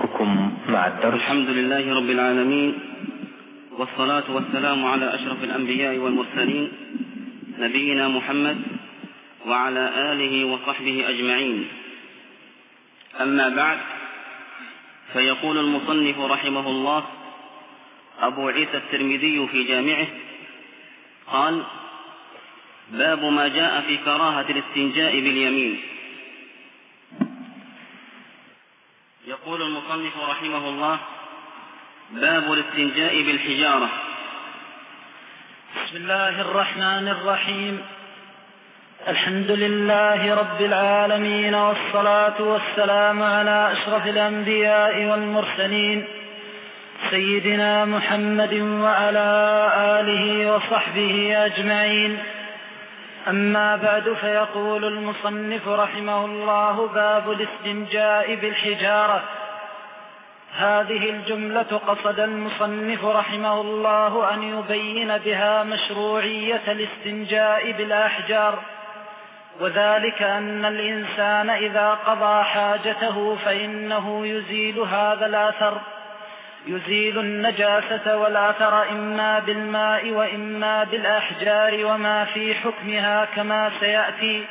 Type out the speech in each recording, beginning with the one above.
بكم مع الدرس. الحمد لله رب العالمين، والصلاة والسلام على أشرف الأنبياء والمرسلين نبينا محمد وعلى آله وصحبه أجمعين. أما بعد، فيقول المصنف رحمه الله أبو عيسى الترمذي في جامعه قال: باب ما جاء في كراهة الاستنجاء باليمين. يقول المصنف رحمه الله: باب الاستنجاء بالحجارة. بسم الله الرحمن الرحيم. الحمد لله رب العالمين، والصلاة والسلام على أشرف الأنبياء والمرسلين سيدنا محمد وعلى آله وصحبه أجمعين. أما بعد، فيقول المصنف رحمه الله: باب الاستنجاء بالحجارة. هذه الجملة قصد المصنف رحمه الله أن يبين بها مشروعية الاستنجاء بالأحجار، وذلك أن الإنسان إذا قضى حاجته فإنه يزيل هذا الأثر، يزيل النجاسة والأثر إما بالماء وإما بالأحجار وما في حكمها كما سيأتي.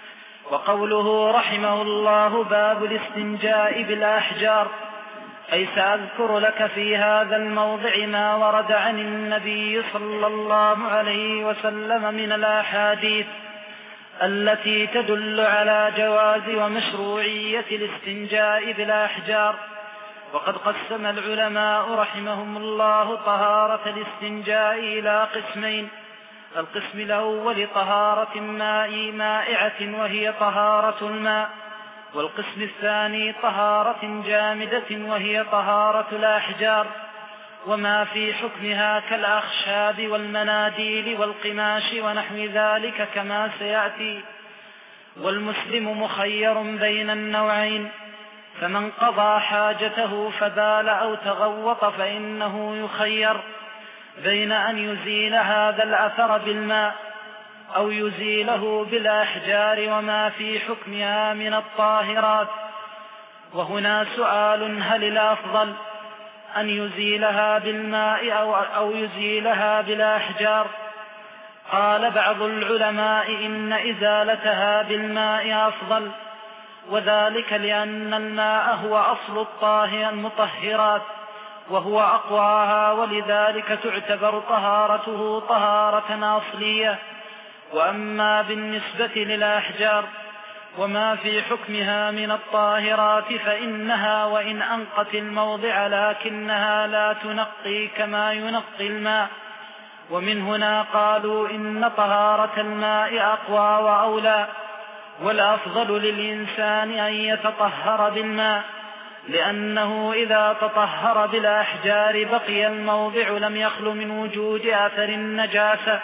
وقوله رحمه الله باب الاستنجاء بالأحجار، أي سأذكر لك في هذا الموضع ما ورد عن النبي صلى الله عليه وسلم من الأحاديث التي تدل على جواز ومشروعية الاستنجاء بالأحجار. وقد قسم العلماء رحمهم الله طهارة الاستنجاء إلى قسمين: القسم الأول طهارة مائعة وهي طهارة الماء، والقسم الثاني طهارة جامدة وهي طهارة الأحجار وما في حكمها كالأخشاب والمناديل والقماش ونحو ذلك كما سيأتي. والمسلم مخير بين النوعين، فمن قضى حاجته فبال أو تغوط فإنه يخير بين أن يزيل هذا الأثر بالماء أو يزيله بالأحجار وما في حكمها من الطاهرات. وهنا سؤال: هل الأفضل أن يزيلها بالماء أو يزيلها بالأحجار؟ قال بعض العلماء إن إزالتها بالماء أفضل، وذلك لأن الماء هو أصل المطهرات وهو أقواها، ولذلك تعتبر طهارته طهارة أصلية. وأما بالنسبة للأحجار وما في حكمها من الطاهرات فإنها وإن أنقت الموضع لكنها لا تنقي كما ينقي الماء. ومن هنا قالوا إن طهارة الماء أقوى وأولى، والأفضل للإنسان أن يتطهر بالماء، لأنه إذا تطهر بالأحجار بقي الموضع لم يخل من وجود أثر النجاسة.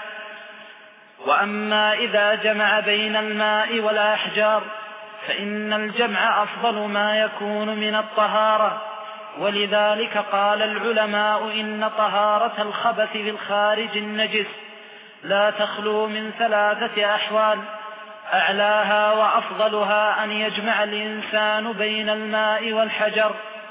وأما إذا جمع بين الماء والأحجار فإن الجمع أفضل ما يكون من الطهارة، ولذلك قال العلماء إن طهارة الخبث بالخارج النجس لا تخلو من 3 أحوال: أعلاها وأفضلها أن يجمع الإنسان بين الماء والحجر،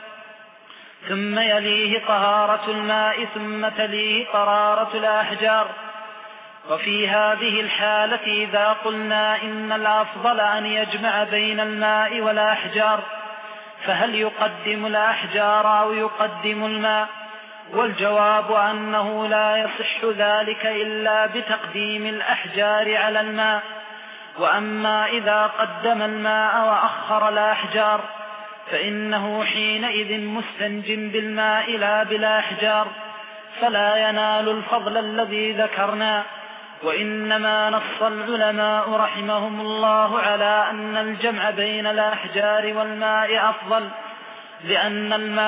ثم يليه طهارة الماء، ثم تليه طهارة الأحجار. وفي هذه الحالة إذا قلنا إن الأفضل أن يجمع بين الماء والأحجار، فهل يقدم الأحجار أو يقدم الماء؟ والجواب أنه لا يصح ذلك إلا بتقديم الأحجار على الماء. وأما إذا قدم الماء وأخر الأحجار فإنه حينئذ مستنج بالماء لا بالأحجار، فلا ينال الفضل الذي ذكرنا. وإنما نص العلماء رحمهم الله على أن الجمع بين الأحجار والماء أفضل، لأن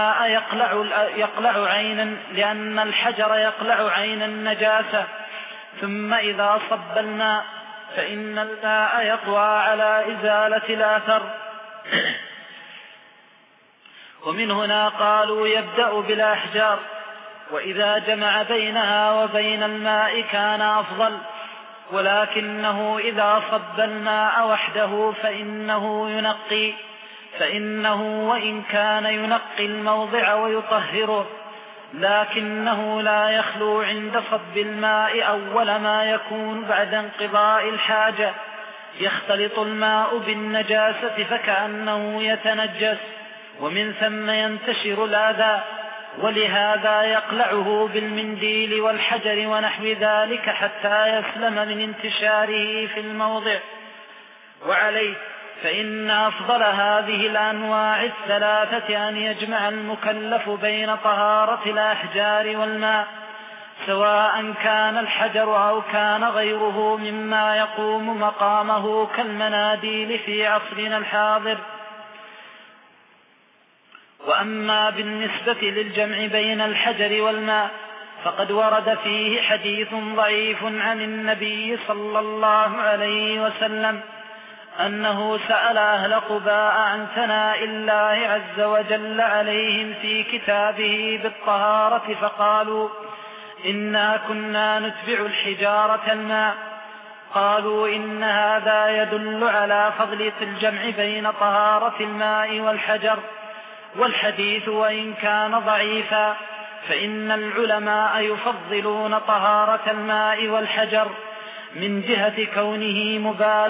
الحجر يقلع عين النجاسة، ثم إذا صب الماء فإن الماء يقوى على إزالة الأثر. ومن هنا قالوا يبدأ بالأحجار، وإذا جمع بينها وبين الماء كان أفضل، ولكنه إذا صب الماء وحده فإنه ينقي، فإنه وإن كان ينقي الموضع ويطهره لكنه لا يخلو عند صب الماء أول ما يكون بعد انقضاء الحاجة يختلط الماء بالنجاسة فكأنه يتنجس، ومن ثم ينتشر الأذى، ولهذا يقلعه بالمنديل والحجر ونحو ذلك حتى يسلم من انتشاره في الموضع. وعليه فإن أفضل هذه الأنواع الثلاثة أن يجمع المكلف بين طهارة الأحجار والماء، سواء كان الحجر أو كان غيره مما يقوم مقامه كالمناديل في عصرنا الحاضر. وأما بالنسبة للجمع بين الحجر والماء فقد ورد فيه حديث ضعيف عن النبي صلى الله عليه وسلم أنه سأل أهل قباء عن ثناء الله عز وجل عليهم في كتابه بالطهارة فقالوا إنا كنا نتبع الحجارة الماء. قالوا إن هذا يدل على فضل الجمع بين طهارة الماء والحجر. والحديث وإن كان ضعيفا فإن العلماء يفضلون طهارة الماء والحجر من جهة كونه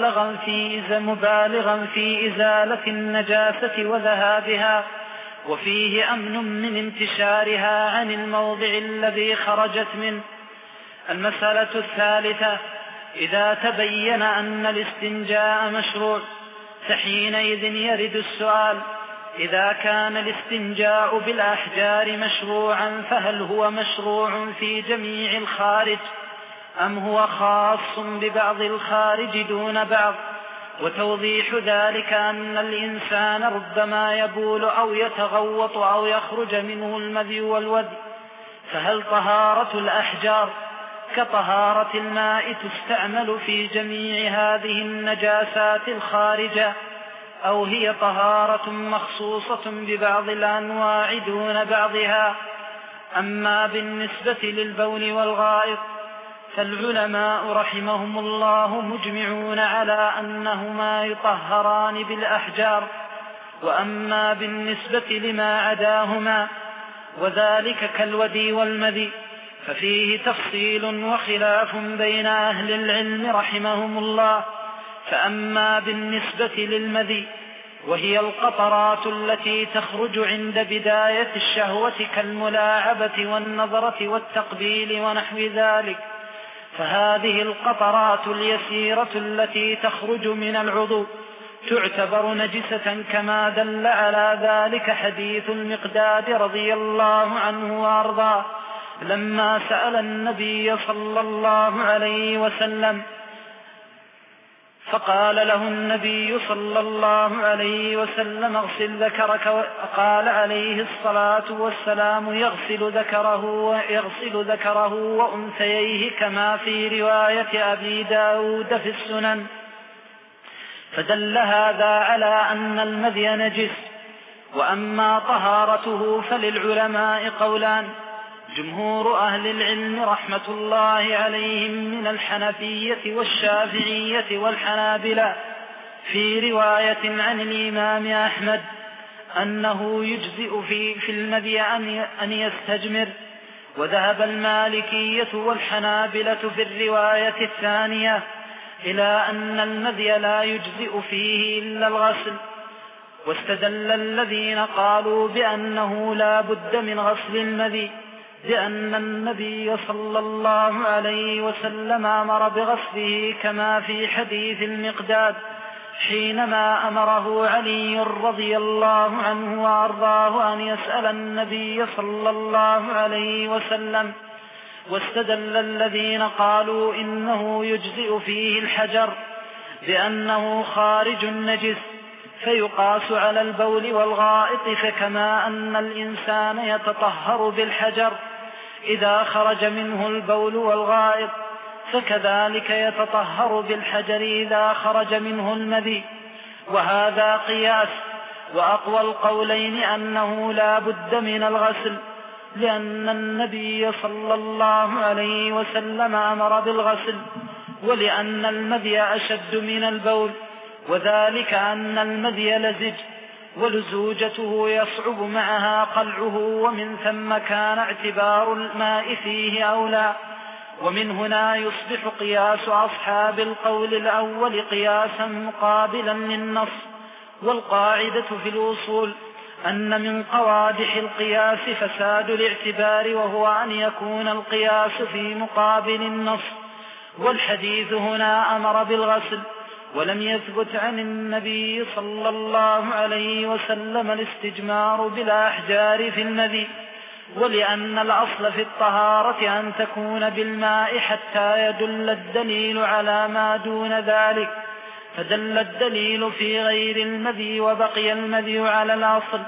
مبالغا في إزالة النجاسة وذهابها، وفيه أمن من انتشارها عن الموضع الذي خرجت منه. المسألة الثالثة: إذا تبين أن الاستنجاء مشروع فحينئذ يرد السؤال: إذا كان الاستنجاء بالأحجار مشروعا فهل هو مشروع في جميع الخارج أم هو خاص ببعض الخارج دون بعض؟ وتوضيح ذلك أن الإنسان ربما يبول أو يتغوط أو يخرج منه المذي والودي، فهل طهارة الأحجار كطهارة الماء تستعمل في جميع هذه النجاسات الخارجة، أو هي طهارة مخصوصة ببعض الأنواع دون بعضها؟ أما بالنسبة للبول والغائط فالعلماء رحمهم الله مجمعون على أنهما يطهران بالأحجار. وأما بالنسبة لما عداهما وذلك كالودي والمذي ففيه تفصيل وخلاف بين أهل العلم رحمهم الله. فأما بالنسبة للمذي وهي القطرات التي تخرج عند بداية الشهوة كالملاعبة والنظرة والتقبيل ونحو ذلك، فهذه القطرات اليسيرة التي تخرج من العضو تعتبر نجسة، كما دل على ذلك حديث المقداد رضي الله عنه وأرضاه لما سأل النبي صلى الله عليه وسلم فقال له النبي صلى الله عليه وسلم: اغسل ذكرك. قال عليه الصلاة والسلام: يغسل ذكره وأنثييه، كما في رواية أبي داود في السنن. فدل هذا على أن المذي نجس. وأما طهارته فللعلماء قولان: جمهور أهل العلم رحمة الله عليهم من الحنفية والشافعية والحنابلة في رواية عن الإمام أحمد أنه يجزئ في المذي أن يستجمر. وذهب المالكية والحنابلة في الرواية الثانية إلى أن المذي لا يجزئ فيه إلا الغسل. واستدل الذين قالوا بأنه لا بد من غسل المذي لأن النبي صلى الله عليه وسلم أمر بغسله، كما في حديث المقداد حينما أمره علي رضي الله عنه وأرضاه أن يسأل النبي صلى الله عليه وسلم. واستدل الذين قالوا إنه يجزئ فيه الحجر بأنه خارج النجس فيقاس على البول والغائط، فكما أن الإنسان يتطهر بالحجر إذا خرج منه البول والغائط فكذلك يتطهر بالحجر إذا خرج منه المذي. وهذا قياس. وأقوى القولين أنه لا بد من الغسل، لأن النبي صلى الله عليه وسلم أمر بالغسل، ولأن المذي أشد من البول، وذلك أن المذي لزج ولزوجته يصعب معها قلعه، ومن ثم كان اعتبار الماء فيه أولى. ومن هنا يصبح قياس أصحاب القول الأول قياسا مقابلا للنص. والقاعدة في الأصول أن من قوادح القياس فساد الاعتبار، وهو أن يكون القياس في مقابل النص. والحديث هنا أمر بالغسل، ولم يثبت عن النبي صلى الله عليه وسلم الاستجمار بالأحجار في المذي. ولأن الأصل في الطهارة أن تكون بالماء حتى يدل الدليل على ما دون ذلك، فدل الدليل في غير المذي وبقي المذي على الأصل.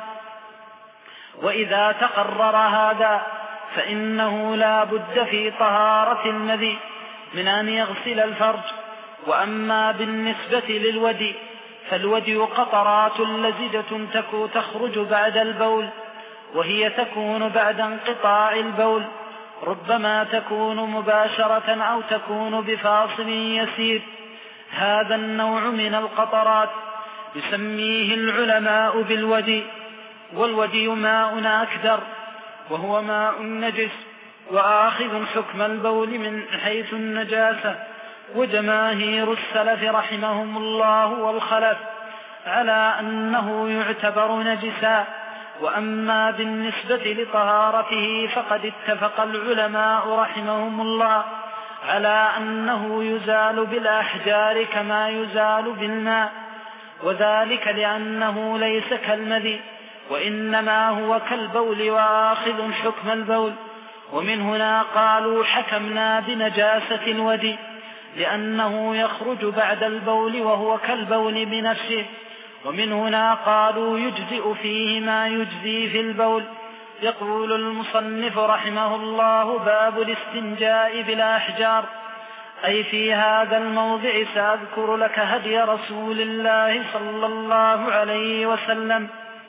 وإذا تقرر هذا فإنه لا بد في طهارة المذي من أن يغسل الفرج. وأما بالنسبة للودي فالودي قطرات لزجة تخرج بعد البول، وهي تكون بعد انقطاع البول، ربما تكون مباشرة أو تكون بفاصل يسير. هذا النوع من القطرات يسميه العلماء بالودي. والودي ماء أكدر، وهو ماء نجس وآخذ حكم البول من حيث النجاسة. وجماهير السلف رحمهم الله والخلف على أنه يعتبر نجسا. وأما بالنسبة لطهارته فقد اتفق العلماء رحمهم الله على أنه يزال بالأحجار كما يزال بالماء، وذلك لأنه ليس كالمذي، وإنما هو كالبول وآخذ حكم البول. ومن هنا قالوا حكمنا بنجاسة الودي، لأنه يخرج بعد البول وهو كالبول بنفسه. ومن هنا قالوا يجزئ فيه ما يجزي في البول. يقول المصنف رحمه الله: باب الاستنجاء بالأحجار. أي في هذا الموضع سأذكر لك هدي رسول الله صلى الله عليه وسلم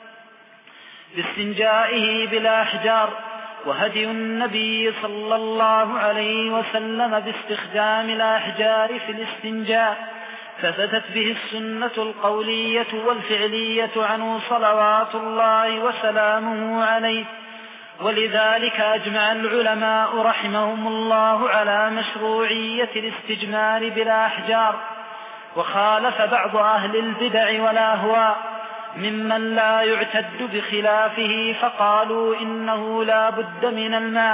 باستنجائه بالأحجار، وهدي النبي صلى الله عليه وسلم باستخدام الأحجار في الاستنجاء، فثبتت به السنة القولية والفعلية عنه صلوات الله وسلامه عليه. ولذلك أجمع العلماء رحمهم الله على مشروعية الاستجمار بالأحجار. وخالف بعض أهل البدع والأهواء ممن لا يعتد بخلافه، فقالوا إنه لا بد من الماء.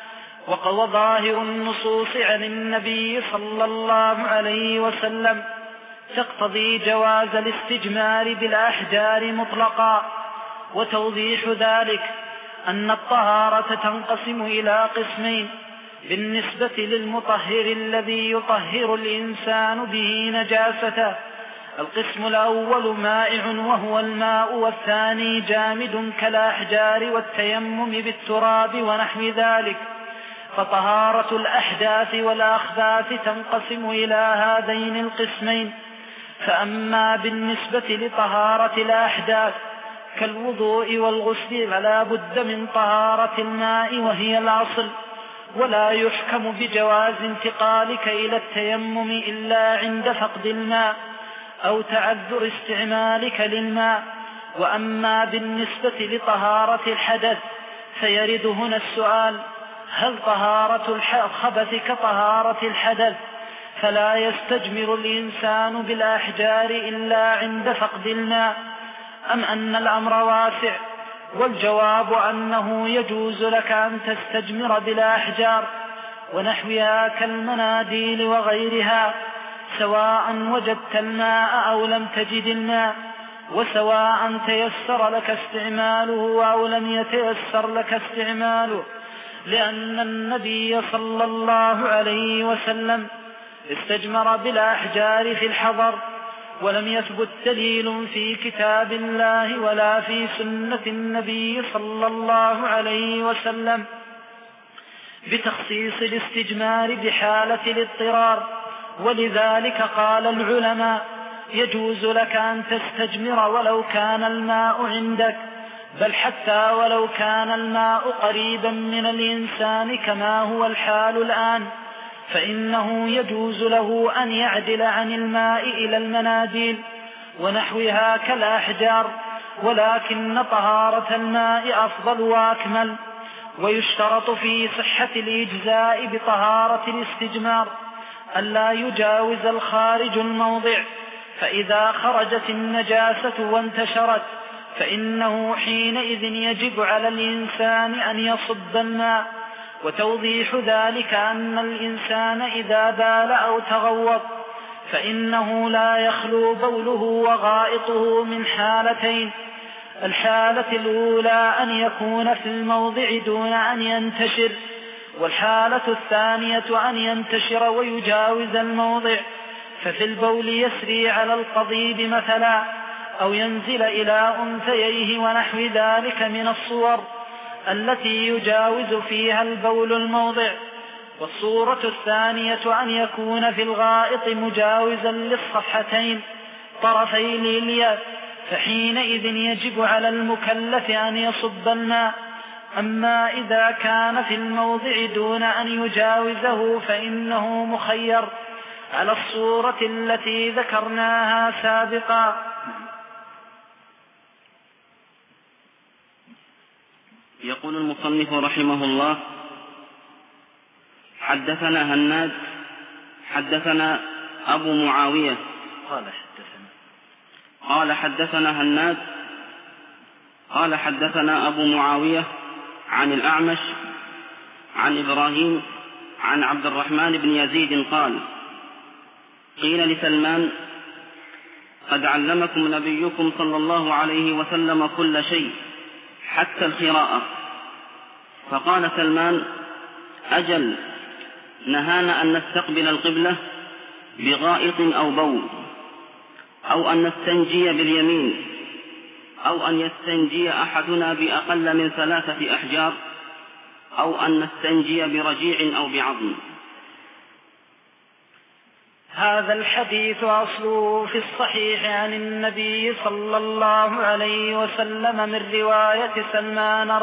وظاهر النصوص عن النبي صلى الله عليه وسلم تقتضي جواز الاستجمار بالأحجار مطلقا. وتوضيح ذلك أن الطهارة تنقسم إلى قسمين بالنسبة للمطهر الذي يطهر الإنسان به نجاسته. القسم الأول مائع وهو الماء، والثاني جامد كالأحجار والتيمم بالتراب ونحو ذلك. فطهارة الأحداث والأخباث تنقسم إلى هذين القسمين. فأما بالنسبة لطهارة الأحداث كالوضوء والغسل فلا بد من طهارة الماء وهي الأصل، ولا يحكم بجواز انتقالك إلى التيمم إلا عند فقد الماء أو تعذر استعمالك للماء. وأما بالنسبة لطهارة الحدث فيرد هنا السؤال: هل طهارة الخبث كطهارة الحدث؟ فلا يستجمر الإنسان بالأحجار إلا عند فقد الماء، أم أن الأمر واسع؟ والجواب أنه يجوز لك أن تستجمر بالأحجار ونحوها كالمناديل وغيرها، سواء وجدت الماء أو لم تجد الماء، وسواء تيسر لك استعماله أو لم يتيسر لك استعماله، لأن النبي صلى الله عليه وسلم استجمر بالأحجار في الحضر، ولم يثبت دليل في كتاب الله ولا في سنة النبي صلى الله عليه وسلم بتخصيص الاستجمار بحالة الاضطرار. ولذلك قال العلماء: يجوز لك أن تستجمر ولو كان الماء عندك، بل حتى ولو كان الماء قريبا من الإنسان كما هو الحال الآن، فإنه يجوز له أن يعدل عن الماء إلى المناديل ونحوها كالأحجار، ولكن طهارة الماء أفضل وأكمل. ويشترط في صحة الإجزاء بطهارة الاستجمار ألا يجاوز الخارج الموضع، فإذا خرجت النجاسة وانتشرت فإنه حينئذ يجب على الإنسان أن يصب الماء. وتوضيح ذلك أن الإنسان إذا بال أو تغوط فإنه لا يخلو بوله وغائطه من حالتين: الحالة الأولى أن يكون في الموضع دون أن ينتشر، والحالة الثانية أن ينتشر ويجاوز الموضع، ففي البول يسري على القضيب مثلا، أو ينزل إلى أنثيه ونحو ذلك من الصور التي يجاوز فيها البول الموضع. والصورة الثانية أن يكون في الغائط مجاوزا للصفحتين طرفي الإلياف، فحينئذ يجب على المكلف أن يصب الماء. أما إذا كان في الموضع دون أن يجاوزه فإنه مخير على الصورة التي ذكرناها سابقا. يقول المصنف رحمه الله: حدثنا هناد حدثنا أبو معاوية قال حدثنا هناد قال حدثنا أبو معاوية عن الأعمش عن إبراهيم عن عبد الرحمن بن يزيد قال: قيل لسلمان: قد علمكم نبيكم صلى الله عليه وسلم كل شيء حتى القراءة. فقال سلمان: أجل، نهانا أن نستقبل القبلة بغائط أو بول، أو أن نستنجي باليمين، أو أن يستنجي أحدنا بأقل من 3 أحجار، أو أن نستنجي برجيع أو بعظم. هذا الحديث أصله في الصحيح عن النبي صلى الله عليه وسلم من رواية سلمان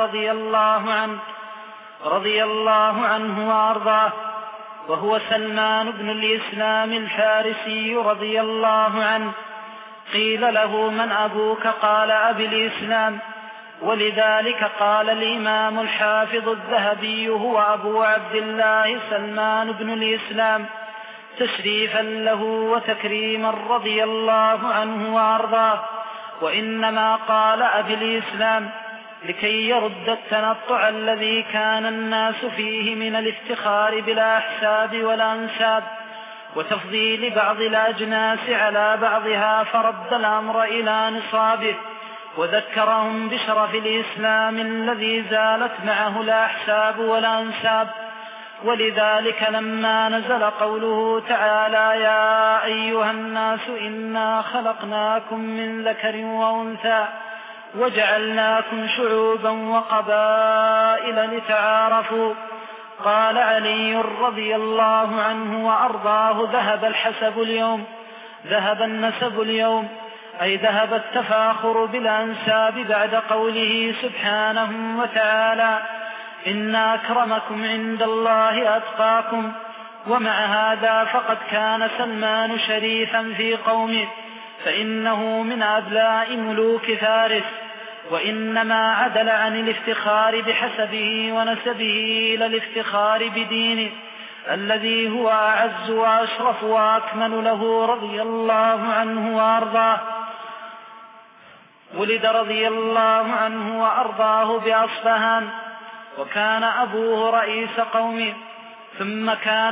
رضي الله عنه وأرضاه، وهو سلمان بن الإسلام الفارسي رضي الله عنه. قيل له: من أبوك؟ قال: أبي الإسلام. ولذلك قال الإمام الحافظ الذهبي: هو أبو عبد الله سلمان بن الإسلام، تشريفا له وتكريما رضي الله عنه وأرضاه. وإنما قال أبي الإسلام لكي يرد التنطع الذي كان الناس فيه من الافتخار بالأحساب والأنساب وتفضيل بعض الأجناس على بعضها، فرد الأمر إلى نصابه وذكرهم بشرف الإسلام الذي زالت معه الأحساب والأنساب. ولذلك لما نزل قوله تعالى: يا أيها الناس إنا خلقناكم من ذكر وأنثى وجعلناكم شعوبا وقبائل لتعارفوا، قال علي رضي الله عنه وأرضاه: ذهب النسب اليوم، أي ذهب التفاخر بالأنساب بعد قوله سبحانه وتعالى: إن أكرمكم عند الله أتقاكم. ومع هذا فقد كان سلمان شريفا في قومه، فإنه من أبلاء ملوك فارس، وإنما عدل عن الافتخار بحسبه ونسبه إلى الافتخار بدينه الذي هو أعز وأشرف وأكمل له رضي الله عنه وأرضاه. ولد رضي الله عنه وأرضاه بأصفهان، وكان أبوه رئيس قومه، ثم كان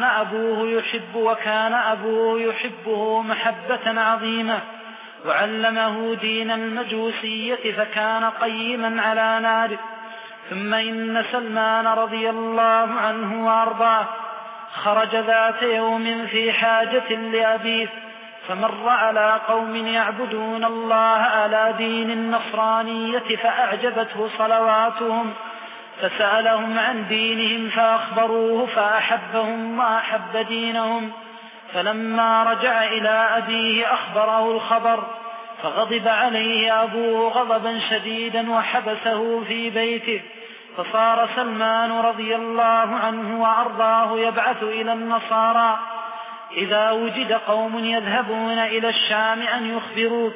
أبوه يحبه محبة عظيمة، وعلمه دين المجوسية فكان قيما على ناره. ثم إن سلمان رضي الله عنه وأرضاه خرج ذات يوم في حاجة لأبيه، فمر على قوم يعبدون الله على دين النصرانية فأعجبته صلواتهم، فسألهم عن دينهم فأخبروه فأحبهم وأحب دينهم. فلما رجع إلى أبيه أخبره الخبر، فغضب عليه أبوه غضبا شديدا وحبسه في بيته. فصار سلمان رضي الله عنه وأرضاه يبعث إلى النصارى إذا وجد قوم يذهبون إلى الشام أن يخبروه،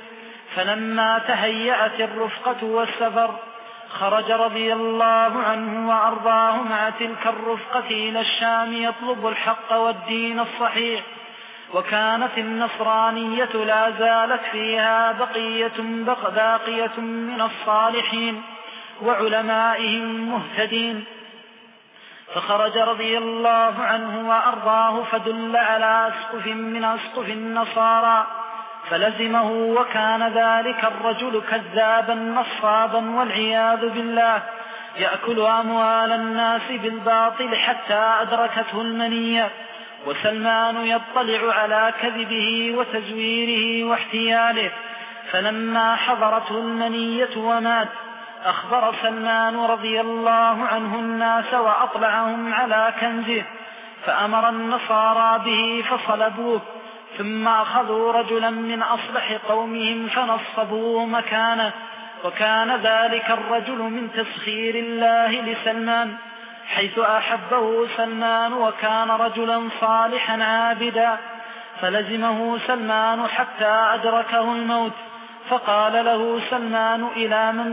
فلما تهيأت الرفقة والسفر خرج رضي الله عنه وأرضاه مع تلك الرفقة إلى الشام يطلب الحق والدين الصحيح. وكانت النصرانية لا زالت فيها باقية من الصالحين وعلمائهم مهتدين. فخرج رضي الله عنه وأرضاه فدل على أسقف من أسقف النصارى فلزمه، وكان ذلك الرجل كذابا نصابا والعياذ بالله يأكل أموال الناس بالباطل حتى أدركته المنية، وسلمان يطلع على كذبه وتزويره واحتياله. فلما حضرته المنية ومات أخبر سلمان رضي الله عنه الناس وأطلعهم على كنزه، فأمر النصارى به فصلبوه، ثم أخذوا رجلا من أصلح قومهم فنصبوه مكانه. وكان ذلك الرجل من تسخير الله لسلمان حيث أحبه سلمان، وكان رجلا صالحا عابدا. فلزمه سلمان حتى أدركه الموت، فقال له سلمان: إلى من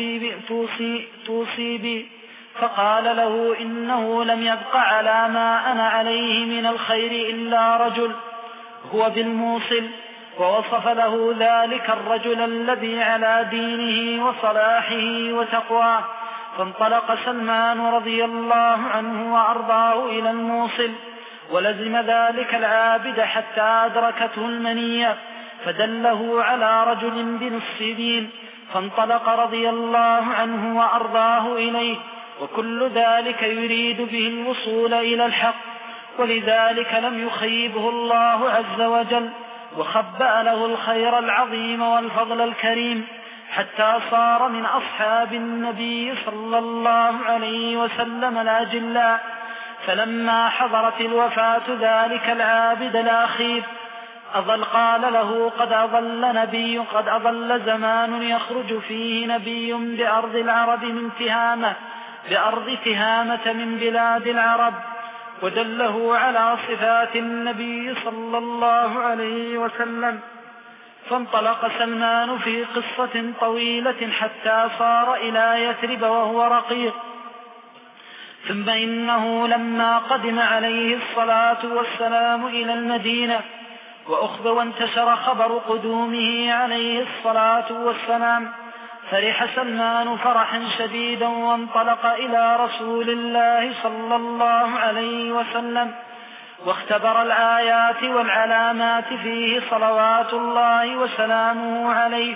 توصي بي؟ فقال له: إنه لم يبق على ما أنا عليه من الخير إلا رجل هو بالموصل. ووصف له ذلك الرجل الذي على دينه وصلاحه وتقواه. فانطلق سلمان رضي الله عنه وأرضاه إلى الموصل، ولزم ذلك العابد حتى أدركته المنية، فدله على رجل بنصف دين، فانطلق رضي الله عنه وأرضاه إليه، وكل ذلك يريد به الوصول إلى الحق، ولذلك لم يخيبه الله عز وجل، وخبأ له الخير العظيم والفضل الكريم، حتى صار من أصحاب النبي صلى الله عليه وسلم الأجلاء. فلما حضرت الوفاة ذلك العابد الأخير قال له: قد أضل زمان يخرج فيه نبي بأرض العرب بأرض تهامة من بلاد العرب. ودله على صفات النبي صلى الله عليه وسلم. فانطلق سلمان في قصة طويلة حتى صار إلى يثرب وهو رقيق. ثم إنه لما قدم عليه الصلاة والسلام إلى المدينة وانتشر خبر قدومه عليه الصلاة والسلام، فرح سلمان فرحا شديدا، وانطلق إلى رسول الله صلى الله عليه وسلم، واختبر الآيات والعلامات فيه صلوات الله وسلامه عليه،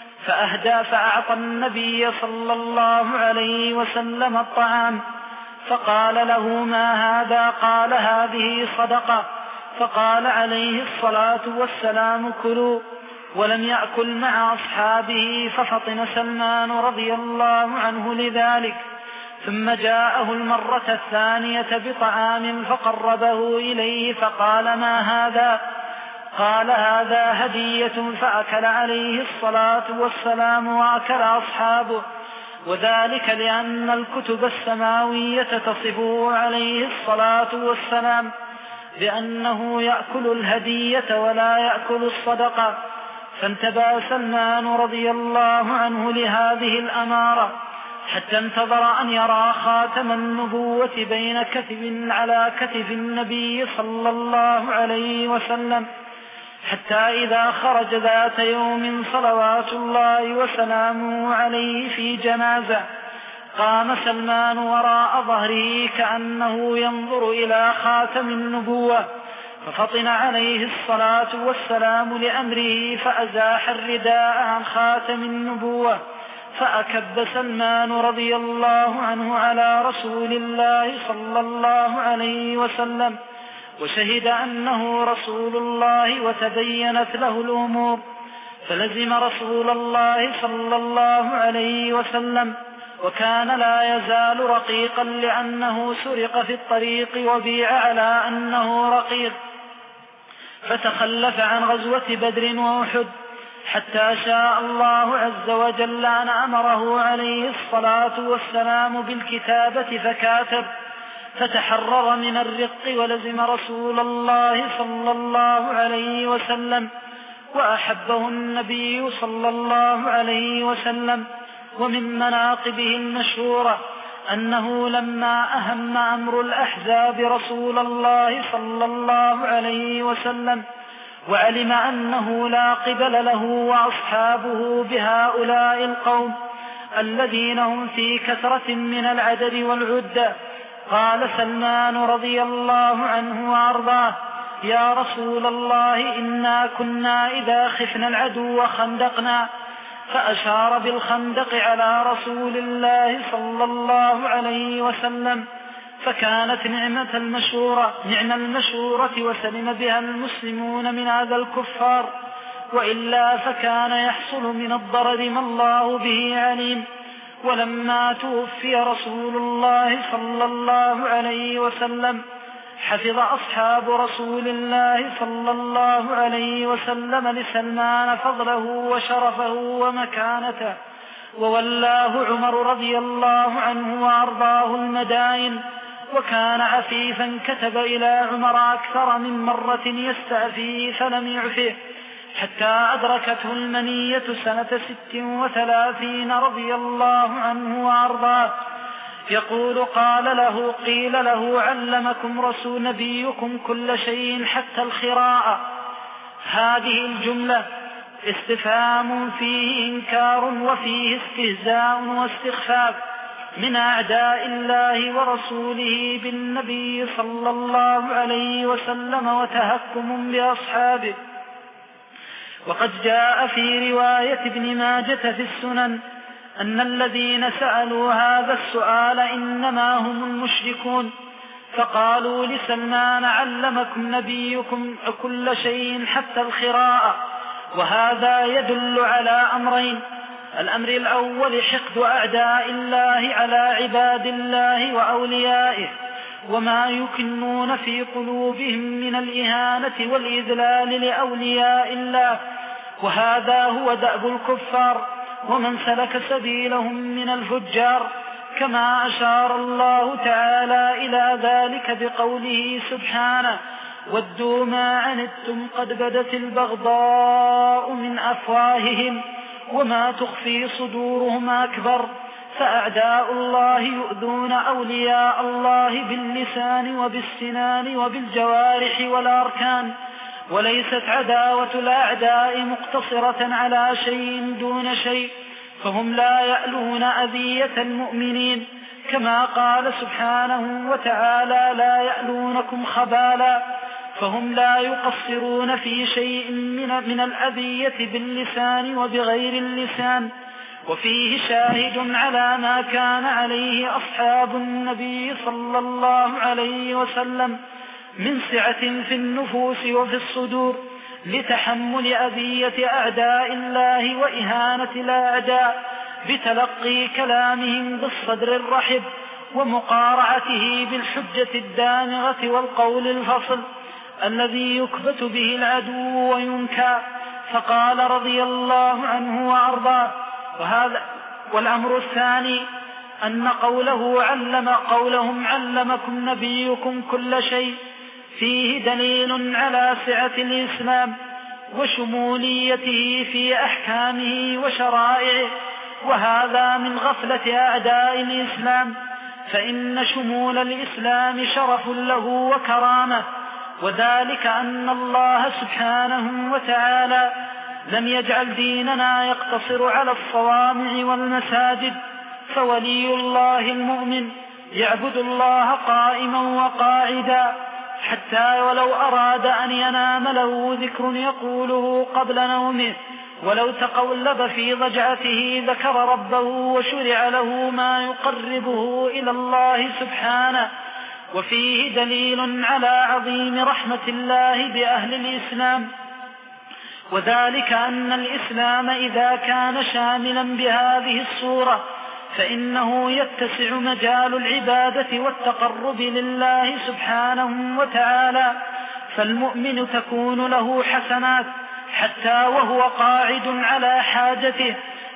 فأعطى النبي صلى الله عليه وسلم الطعام، فقال له: ما هذا؟ قال: هذه صدقة. فقال عليه الصلاة والسلام: كلوا. ولم يأكل مع أصحابه، ففطن سلمان رضي الله عنه لذلك. ثم جاءه المرة الثانية بطعام فقربه إليه، فقال: ما هذا؟ قال: هذا هدية. فأكل عليه الصلاة والسلام وأكل أصحابه، وذلك لأن الكتب السماوية تصفه عليه الصلاة والسلام بأنه يأكل الهدية ولا يأكل الصدقة. فانتبه سلمان رضي الله عنه لهذه الأمارة، حتى انتظر أن يرى خاتم النبوة بين كتف على كتف النبي صلى الله عليه وسلم، حتى إذا خرج ذات يوم صلوات الله وسلامه عليه في جنازة، قام سلمان وراء ظهره كأنه ينظر إلى خاتم النبوة، ففطن عليه الصلاة والسلام لأمره، فأزاح الرداء عن خاتم النبوة، فأكب سلمان رضي الله عنه على رسول الله صلى الله عليه وسلم، وشهد أنه رسول الله وتبينت له الأمور، فلزم رسول الله صلى الله عليه وسلم، وكان لا يزال رقيقا لأنه سرق في الطريق وبيع على أنه رقيق، فتخلف عن غزوة بدر وأحد، حتى شاء الله عز وجل أن أمره عليه الصلاة والسلام بالكتابة فكاتب، فتحرر من الرق ولزم رسول الله صلى الله عليه وسلم، وأحبه النبي صلى الله عليه وسلم. ومن مناقبه المشهورة أنه لما أهم أمر الأحزاب رسول الله صلى الله عليه وسلم وعلم أنه لا قبل له وأصحابه بهؤلاء القوم الذين هم في كثرة من العدد والعدة، قال سلمان رضي الله عنه وأرضاه: يا رسول الله، إنا كنا إذا خفنا العدو خندقنا. فأشار بالخندق على رسول الله صلى الله عليه وسلم، فكانت نعم المشورة وسلم بها المسلمون من هذا الكفار، وإلا فكان يحصل من الضرر ما الله به عليم. ولما توفي رسول الله صلى الله عليه وسلم حفظ أصحاب رسول الله صلى الله عليه وسلم لسلمان فضله وشرفه ومكانته، وولاه عمر رضي الله عنه وأرضاه المدائن، وكان عفيفا كتب إلى عمر أكثر من مرة يستعفيه فلم يعفه، حتى أدركته المنية سنة 36 رضي الله عنه وأرضاه. يقول: قيل له: علمكم رسول نبيكم كل شيء حتى الخراء. هذه الجملة استفهام فيه إنكار وفيه استهزاء واستخفاف من أعداء الله ورسوله بالنبي صلى الله عليه وسلم وتهكم بأصحابه. وقد جاء في رواية ابن ماجة في السنن أن الذين سألوا هذا السؤال إنما هم المشركون، فقالوا لسلمان: علمكم نبيكم كل شيء حتى الخراء. وهذا يدل على أمرين: الأمر الأول حقد أعداء الله على عباد الله وأوليائه، وما يكنون في قلوبهم من الإهانة والإذلال لأولياء الله، وهذا هو دأب الكفار ومن سلك سبيلهم من الفجار، كما أشار الله تعالى إلى ذلك بقوله سبحانه: ودوا ما عنتم قد بدت البغضاء من أفواههم وما تخفي صدورهم أكبر. فأعداء الله يؤذون أولياء الله باللسان وبالسنان وبالجوارح والأركان، وليست عداوة الأعداء مقتصرة على شيء دون شيء، فهم لا يألون أذية المؤمنين، كما قال سبحانه وتعالى: لا يألونكم خبالا. فهم لا يقصرون في شيء من الأذية باللسان وبغير اللسان. وفيه شاهد على ما كان عليه أصحاب النبي صلى الله عليه وسلم من سعة في النفوس وفي الصدور لتحمل أذية أعداء الله وإهانة الأعداء بتلقي كلامهم بالصدر الرحب ومقارعته بالحجة الدامغة والقول الفصل الذي يكبت به العدو وينكى. فقال رضي الله عنه وأرضاه: والأمر الثاني أن قولهم علمكم نبيكم كل شيء فيه دليل على سعة الإسلام وشموليته في أحكامه وشرائعه، وهذا من غفلة أعداء الإسلام، فإن شمول الإسلام شرف له وكرامة، وذلك أن الله سبحانه وتعالى لم يجعل ديننا يقتصر على الصوامع والمساجد، فولي الله المؤمن يعبد الله قائما وقاعدا، حتى ولو أراد أن ينام له ذكر يقوله قبل نومه، ولو تقلب في ضجعته ذكر ربه وشرع له ما يقربه إلى الله سبحانه. وفيه دليل على عظيم رحمة الله بأهل الإسلام، وذلك أن الإسلام إذا كان شاملا بهذه الصورة فإنه يتسع مجال العبادة والتقرب لله سبحانه وتعالى، فالمؤمن تكون له حسنات حتى وهو قاعد على حاجته،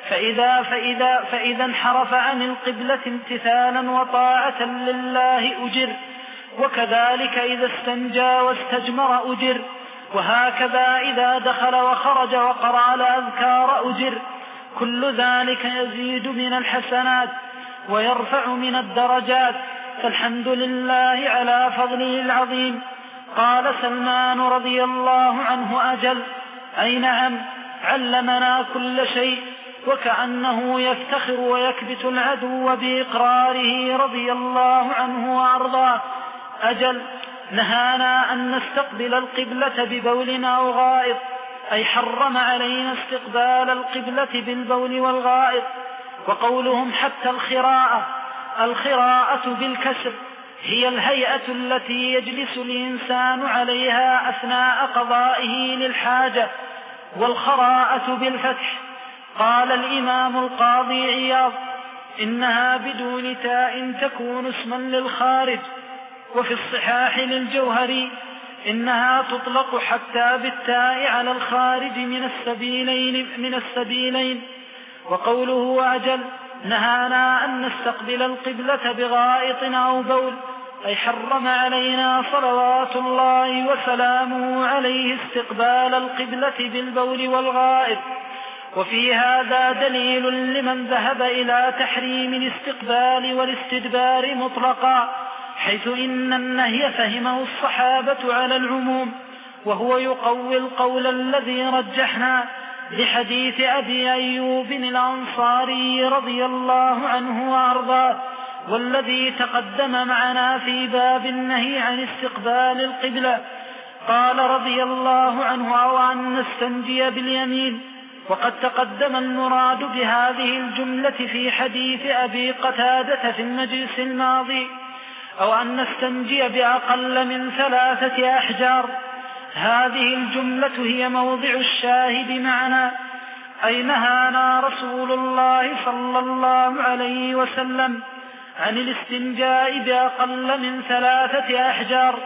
فإذا انحرف عن القبلة امتثالا وطاعة لله أجر، وكذلك إذا استنجى واستجمر أجر، وهكذا إذا دخل وخرج وقرأ الأذكار أجر. كل ذلك يزيد من الحسنات ويرفع من الدرجات، فالحمد لله على فضله العظيم. قال سلمان رضي الله عنه: أجل، أي نعم، علمنا كل شيء، وكأنه يفتخر ويكبت العدو بإقراره رضي الله عنه وأرضاه. أجل، نهانا أن نستقبل القبلة ببول أو غائط، أي حرم علينا استقبال القبلة بالبول والغائط. وقولهم حتى الخراءة بالكسر هي الهيئة التي يجلس الإنسان عليها أثناء قضائه للحاجة، والخراءة بالفتح. قال الإمام القاضي عياض: إنها بدون تاء تكون اسما للخارج. وفي الصحاح للجوهري: إنها تطلق حتى بالتاء على الخارج من السبيلين. وقوله أجل، نهانا أن نستقبل القبلة بغائط أو بول، أي حرم علينا صلوات الله وسلامه عليه استقبال القبلة بالبول والغائط. وفي هذا دليل لمن ذهب إلى تحريم الاستقبال والاستدبار مطلقا، حيث إن النهي فهمه الصحابة على العموم، وهو يقوي القول الذي رجحنا لحديث أبي أيوب الأنصاري رضي الله عنه وأرضاه، والذي تقدم معنا في باب النهي عن استقبال القبلة. قال رضي الله عنه: أو أن نستنجي باليمين. وقد تقدم المراد بهذه الجملة في حديث أبي قتادة في المجلس الماضي: أو أن نستنجي بأقل من 3 أحجار. هذه الجملة هي موضع الشاهد معنا، أي نهانا رسول الله صلى الله عليه وسلم عن الاستنجاء بأقل من 3 أحجار.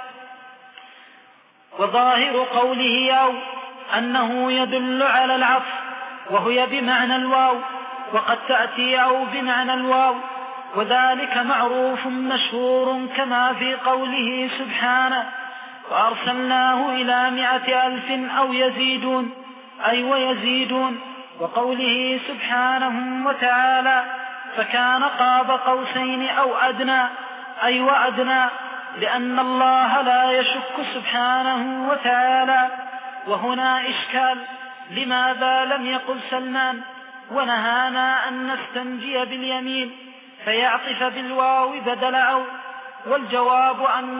وظاهر قوله أو أنه يدل على العطف، وهي بمعنى الواو، وقد تأتي أو بمعنى الواو، وذلك معروف مشهور، كما في قوله سبحانه: وأرسلناه إلى 100,000 أو يزيدون، أي ويزيدون. وقوله سبحانه وتعالى: فكان قاب قوسين أو أدنى، أي وأدنى، لأن الله لا يشك سبحانه وتعالى. وهنا إشكال: لماذا لم يقل سلمان ونهانا أن نستنجي باليمين فيعطف بالواو بدل أو؟ والجواب أن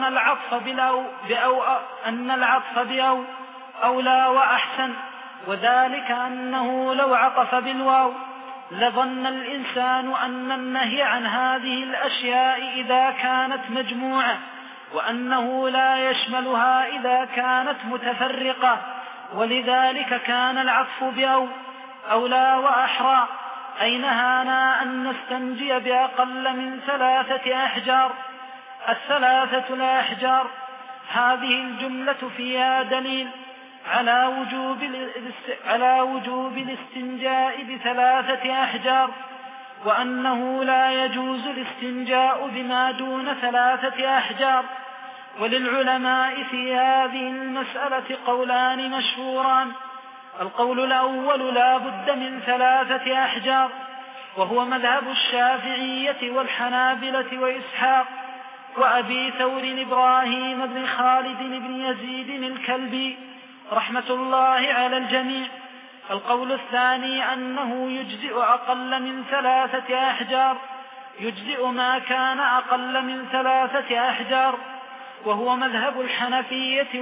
العطف بأو أولى وأحسن، وذلك أنه لو عطف بالواو لظن الإنسان أن النهي عن هذه الأشياء إذا كانت مجموعة، وأنه لا يشملها إذا كانت متفرقة، ولذلك كان العطف بأو أولى وأحرى، أي نهانا أن نستنجي بأقل من 3 أحجار. 3 الأحجار هذه الجملة فيها دليل على وجوب الاستنجاء ب3 أحجار، وأنه لا يجوز الاستنجاء بما دون 3 أحجار. وللعلماء في هذه المسألة قولان مشهوران: القول الأول لا بد من 3 أحجار، وهو مذهب الشافعية والحنابلة وإسحاق وأبي ثور إبراهيم بن خالد بن يزيد الكلبي رحمة الله على الجميع. القول الثاني أنه يجزئ أقل من 3 أحجار، يجزئ ما كان أقل من 3 أحجار، وهو مذهب الحنفية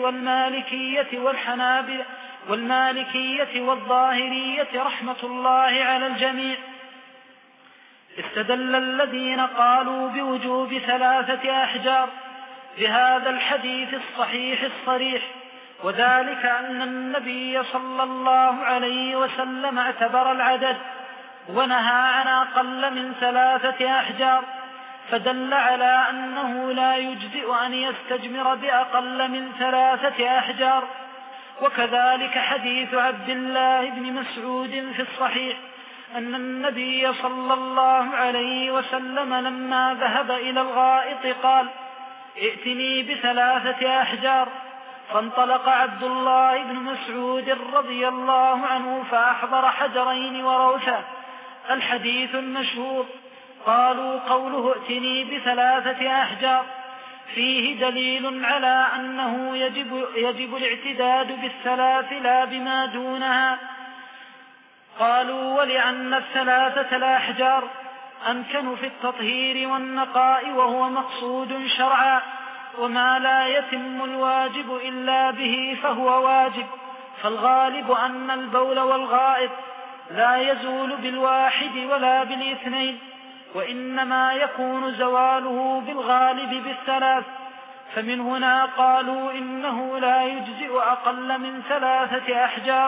والمالكية والظاهرية رحمة الله على الجميع. استدل الذين قالوا بوجوب 3 أحجار بهذا الحديث الصحيح الصريح، وذلك أن النبي صلى الله عليه وسلم اعتبر العدد ونهى عن أقل من 3 أحجار، فدل على أنه لا يجزئ أن يستجمر بأقل من 3 أحجار. وكذلك حديث عبد الله بن مسعود في الصحيح أن النبي صلى الله عليه وسلم لما ذهب إلى الغائط قال: ائتني ب3 أحجار، فانطلق عبد الله بن مسعود رضي الله عنه فأحضر حجرين وروثا. الحديث المشهور. قالوا قوله ائتني ب3 أحجار فيه دليل على أنه يجب الاعتداد ب3 لا بما دونها. قالوا ولأن 3 الأحجار أمكن في التطهير والنقاء وهو مقصود شرعا، وما لا يتم الواجب إلا به فهو واجب، فالغالب أن البول والغائط لا يزول بالواحد ولا بالاثنين، وإنما يكون زواله بالغالب بال3. فمن هنا قالوا إنه لا يجزئ أقل من 3 أحجار.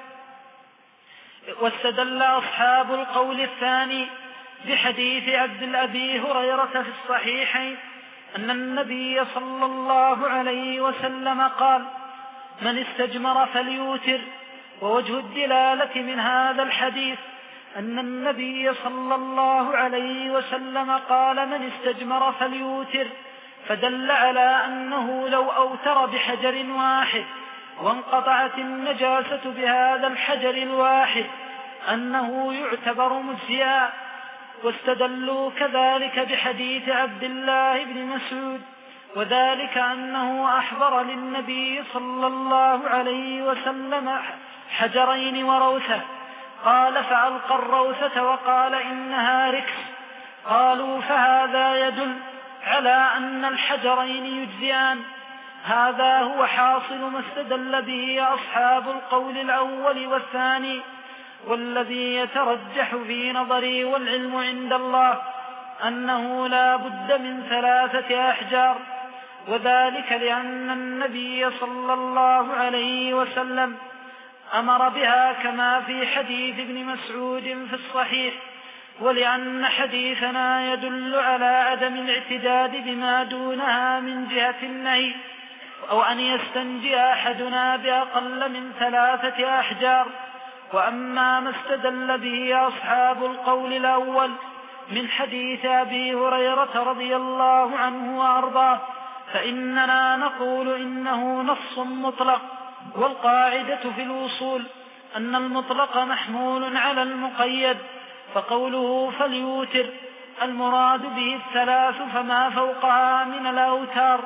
واستدل أصحاب القول الثاني بحديث عبد أبي هريرة في الصحيحين أن النبي صلى الله عليه وسلم قال: من استجمر فليوتر. ووجه الدلالة من هذا الحديث أن النبي صلى الله عليه وسلم قال: من استجمر فليوتر، فدل على أنه لو أوتر بحجر واحد وانقطعت النجاسة بهذا الحجر الواحد أنه يعتبر مجزئا. واستدلوا كذلك بحديث عبد الله بن مسعود، وذلك أنه أحضر للنبي صلى الله عليه وسلم حجرين وروثة، قال فألقى الروثة وقال إنها ركس. قالوا فهذا يدل على أن الحجرين يجزئان. هذا هو حاصل ما استدل به أصحاب القول الأول والثاني، والذي يترجح في نظري والعلم عند الله أنه لا بد من 3 أحجار، وذلك لأن النبي صلى الله عليه وسلم أمر بها كما في حديث ابن مسعود في الصحيح، ولأن حديثنا يدل على عدم الاعتداد بما دونها من جهة النهي، أو أن يستنجي أحدنا بأقل من 3 أحجار. وأما ما استدل به أصحاب القول الأول من حديث أبي هريرة رضي الله عنه وأرضاه فإننا نقول إنه نص مطلق، والقاعدة في الوصول أن المطلق محمول على المقيد، فقوله فليوتر المراد به 3 فما فوقها من الأوتار،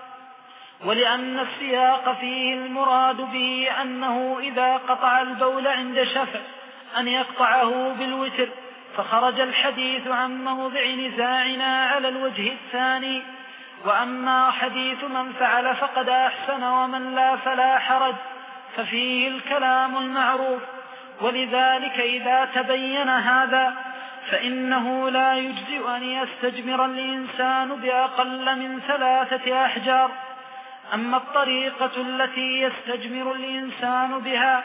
ولأن السياق فيه المراد به أنه إذا قطع البول عند شفع أن يقطعه بالوتر، فخرج الحديث عن موضع نزاعنا على الوجه الثاني. وأما حديث من فعل فقد أحسن ومن لا فلا حرج ففيه الكلام المعروف، ولذلك إذا تبين هذا فإنه لا يجزئ أن يستجمر الإنسان بأقل من 3 أحجار. أما الطريقة التي يستجمر الإنسان بها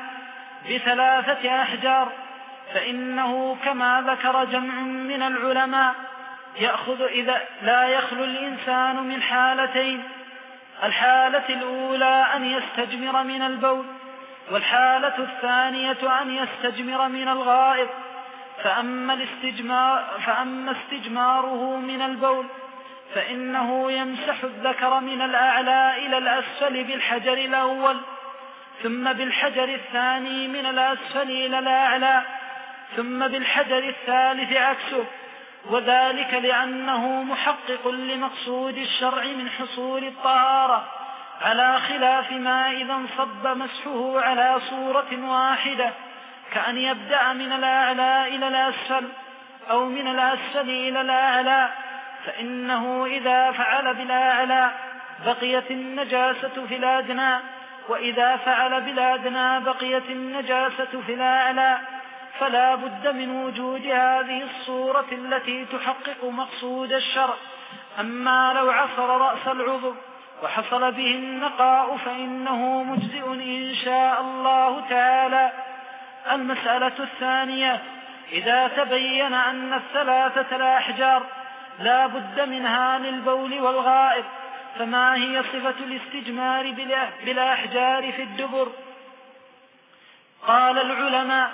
ب3 أحجار فإنه كما ذكر جمع من العلماء يأخذ إذا لا يخلو الإنسان من حالتين: الحالة الأولى أن يستجمر من البول، والحالة الثانية أن يستجمر من الغائط. فأما استجماره من البول فإنه يمسح الذكر من الأعلى إلى الأسفل بالحجر الأول، ثم بالحجر الثاني من الأسفل إلى الأعلى، ثم بالحجر الثالث عكسه، وذلك لأنه محقق لمقصود الشرع من حصول الطهارة، على خلاف ما إذا انصب مسحه على صورة واحدة كأن يبدأ من الأعلى إلى الأسفل أو من الأسفل إلى الأعلى، فإنه إذا فعل بالأعلى بقيت النجاسة في الأدنى، وإذا فعل بالأدنى بقيت النجاسة في الأعلى، فلا بد من وجود هذه الصورة التي تحقق مقصود الشرع. أما لو عصر رأس العضو وحصل به النقاء فإنه مجزئ إن شاء الله تعالى. المسألة الثانية: إذا تبين أن 3 الأحجار لا بد منها للبول والغائط فما هي صفة الاستجمار بالأحجار في الدبر؟ قال العلماء: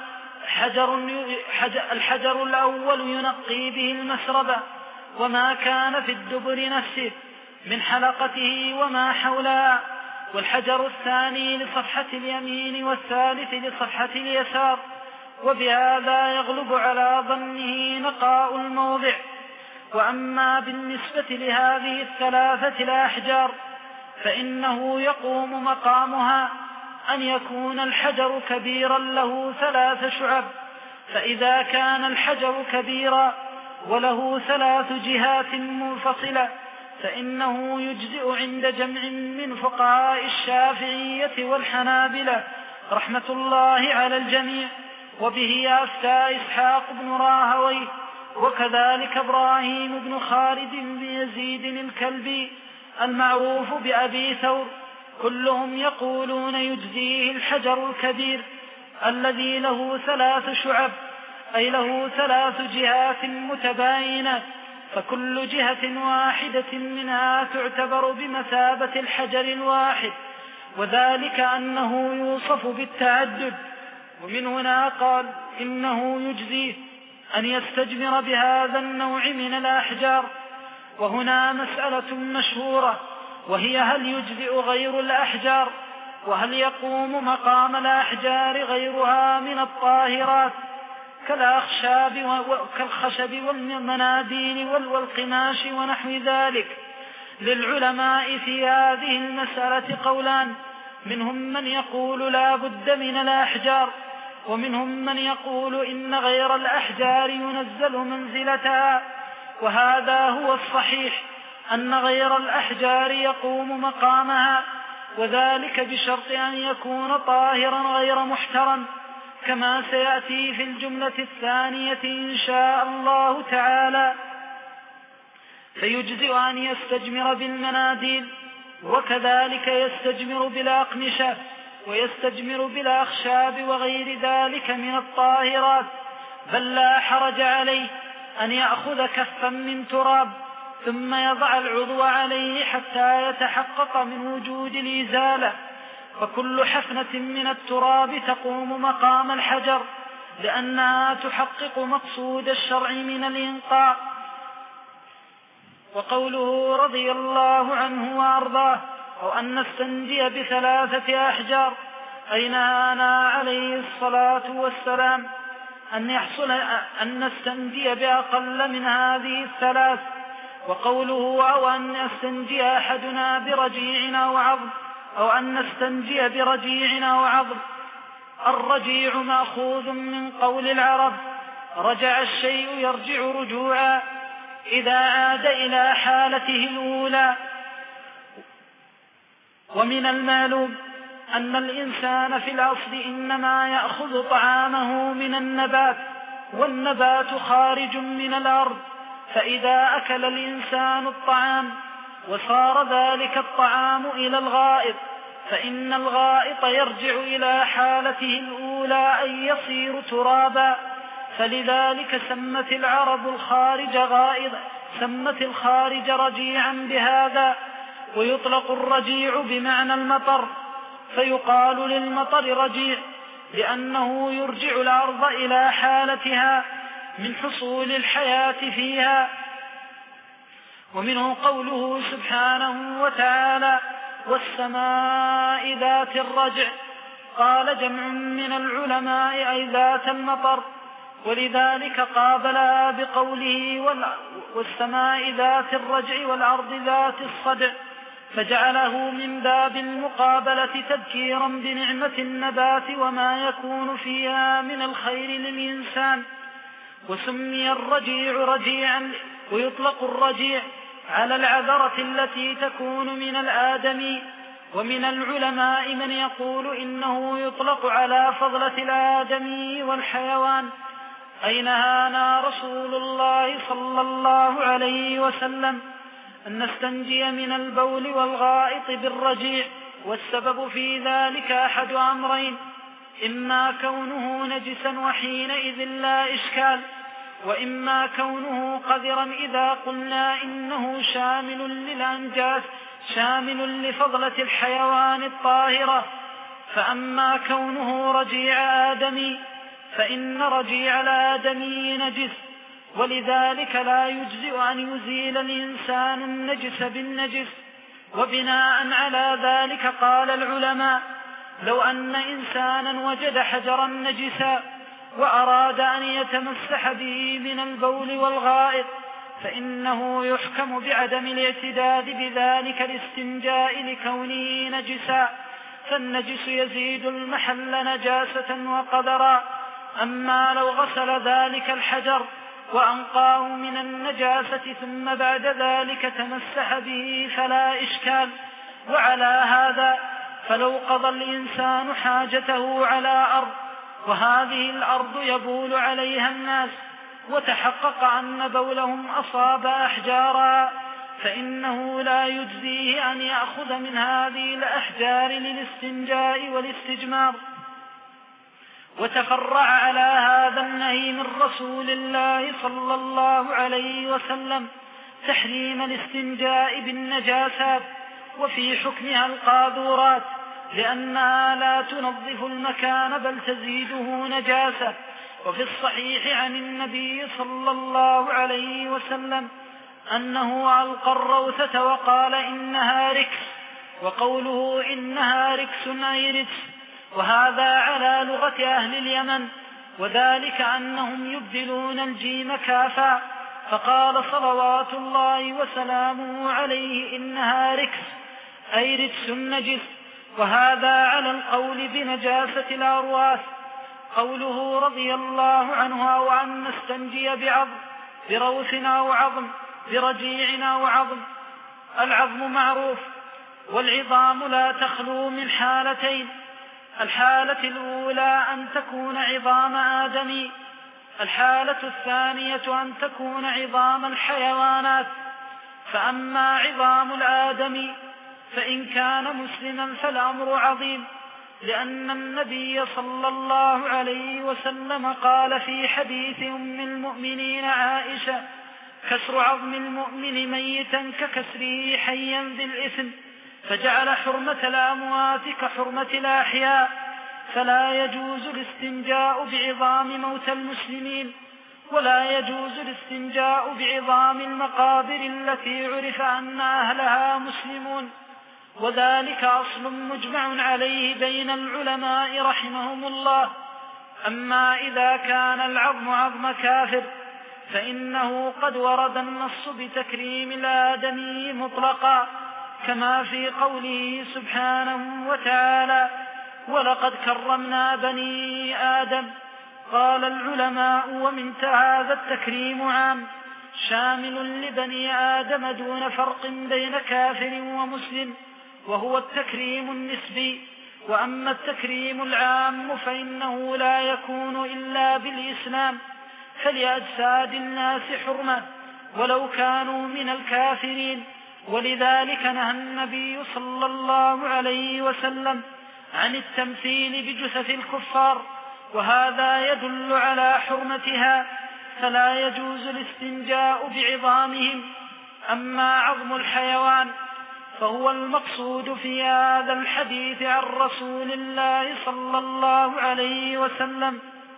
الحجر الأول ينقي به المسربة وما كان في الدبر نفسه من حلقته وما حولها، والحجر الثاني لصفحة اليمين والثالث لصفحة اليسار، وبهذا يغلب على ظنه نقاء الموضع. وأما بالنسبة لهذه الثلاثة الأحجار فإنه يقوم مقامها أن يكون الحجر كبيرا له 3 شعب، فإذا كان الحجر كبيرا وله 3 جهات منفصلة فإنه يجزئ عند جمع من فقهاء الشافعية والحنابلة رحمة الله على الجميع، وبه أفتى إسحاق بن راهويه، وكذلك إبراهيم بن خالد بن يزيد الكلبي المعروف بأبي ثور، كلهم يقولون يجزيه الحجر الكبير الذي له 3 شعب، أي له 3 جهات متباينة، فكل جهة واحدة منها تعتبر بمثابة الحجر الواحد، وذلك أنه يوصف بالتعدد. ومن هنا قال إنه يجزيه أن يستجمر بهذا النوع من الأحجار. وهنا مسألة مشهورة، وهي هل يجزئ غير الأحجار، وهل يقوم مقام الأحجار غيرها من الطاهرات كالخشب والمناديل والقماش ونحو ذلك. للعلماء في هذه المسألة قولان، منهم من يقول لا بد من الأحجار، ومنهم من يقول إن غير الأحجار ينزل منزلتها، وهذا هو الصحيح أن غير الأحجار يقوم مقامها، وذلك بشرط أن يكون طاهرا غير محترم، كما سيأتي في الجملة الثانية إن شاء الله تعالى. فيجزئ أن يستجمر بالمناديل، وكذلك يستجمر بالأقمشة، ويستجمر بالأخشاب وغير ذلك من الطاهرات، بل لا حرج عليه أن يأخذ كفا من تراب ثم يضع العضو عليه حتى يتحقق من وجود الإزالة، فكل حفنة من التراب تقوم مقام الحجر، لأنها تحقق مقصود الشرع من الإنقاء. وقوله رضي الله عنه وأرضاه أو أن نستنجي ب3 أحجار، أي نهانا عليه الصلاة والسلام أن نستنجي بأقل من هذه ال3. وقوله أو أن يستنجي أحدنا برجيع أو عظم، أو أن نستنجي برجيع أو عظم، الرجيع مأخوذ من قول العرب رجع الشيء يرجع رجوعا إذا عاد إلى حالته الأولى. ومن المعلوم أن الإنسان في الأصل إنما يأخذ طعامه من النبات، والنبات خارج من الأرض، فإذا أكل الإنسان الطعام وصار ذلك الطعام إلى الغائط فإن الغائط يرجع إلى حالته الأولى أي يصير ترابا، فلذلك سمت العرب الخارج غائط، سمت الخارج رجيعا بهذا. ويطلق الرجيع بمعنى المطر، فيقال للمطر رجيع لأنه يرجع الأرض إلى حالتها من حصول الحياة فيها. ومنه قوله سبحانه وتعالى والسماء ذات الرجع، قال جمع من العلماء أي ذات المطر، ولذلك قابلها بقوله والسماء ذات الرجع والأرض ذات الصدع، فجعله من باب المقابلة تذكيرا بنعمة النبات وما يكون فيها من الخير للإنسان. وسمي الرجيع رجيعا، ويطلق الرجيع على العذرة التي تكون من الآدمي. ومن العلماء من يقول إنه يطلق على فضلة الآدمي والحيوان، أي نهانا رسول الله صلى الله عليه وسلم أن نستنجي من البول والغائط بالرجيع، والسبب في ذلك أحد أمرين: إما كونه نجسا وحينئذ لا إشكال، وإما كونه قذرا إذا قلنا إنه شامل للأنجاس شامل لفضلة الحيوان الطاهرة. فأما كونه رجيع آدمي فإن رجيع الآدمي نجس، ولذلك لا يجزئ أن يزيل الإنسان النجس بالنجس، وبناء على ذلك قال العلماء: لو أن إنسانا وجد حجرا نجسا وأراد أن يتمسح به من البول والغائط فإنه يحكم بعدم الاعتداد بذلك الاستنجاء لكونه نجسا، فالنجس يزيد المحل نجاسة وقدرا. أما لو غسل ذلك الحجر وأنقاه من النجاسة ثم بعد ذلك تمسح به فلا إشكال. وعلى هذا فلو قضى الإنسان حاجته على أرض وهذه الأرض يبول عليها الناس وتحقق أن بولهم أصاب أحجارا فإنه لا يجزيه أن يأخذ من هذه الأحجار للاستنجاء والاستجمار. وتفرع على هذا النهي من رسول الله صلى الله عليه وسلم تحريم الاستنجاء بالنجاسات وفي حكمها القاذورات، لأنها لا تنظف المكان بل تزيده نجاسة. وفي الصحيح عن النبي صلى الله عليه وسلم أنه ألقى الروثة وقال إنها ركس، وقوله إنها ركس أي رجس، وهذا على لغة أهل اليمن، وذلك أنهم يبدلون الجيم كافا، فقال صلوات الله وسلامه عليه إنها ركس أي رجس نجس، وهذا على القول بنجاسة الأرواث. قوله رضي الله عنه أو أن نستنجي بعظم بروث أو عظم برجيع أو عظم. العظم معروف، والعظام لا تخلو من حالتين: الحالة الأولى أن تكون عظام آدمي، الحالة الثانية أن تكون عظام الحيوانات. فأما عظام الآدمي فإن كان مسلما فالأمر عظيم، لأن النبي صلى الله عليه وسلم قال في حديث أم المؤمنين عائشة: كسر عظم المؤمن ميتا ككسره حيا ذي الإثم، فجعل حرمة الأموات كحرمة الأحياء. فلا يجوز الاستنجاء بعظام موتى المسلمين، ولا يجوز الاستنجاء بعظام المقابر التي عرف أن أهلها مسلمون، وذلك أصل مجمع عليه بين العلماء رحمهم الله. أما إذا كان العظم عظم كافر فإنه قد ورد النص بتكريم الآدمي مطلقا، كما في قوله سبحانه وتعالى: ولقد كرمنا بني آدم. قال العلماء: ومن هذا التكريم عام شامل لبني آدم دون فرق بين كافر ومسلم، وهو التكريم النسبي. وأما التكريم العام فإنه لا يكون إلا بالإسلام، فلأجساد الناس حرمة ولو كانوا من الكافرين. ولذلك نهى النبي صلى الله عليه وسلم عن التمثيل بجثث الكفار، وهذا يدل على حرمتها، فلا يجوز الاستنجاء بعظامهم. أما عظم الحيوان فهو المقصود في هذا الحديث عن رسول الله صلى الله عليه وسلم.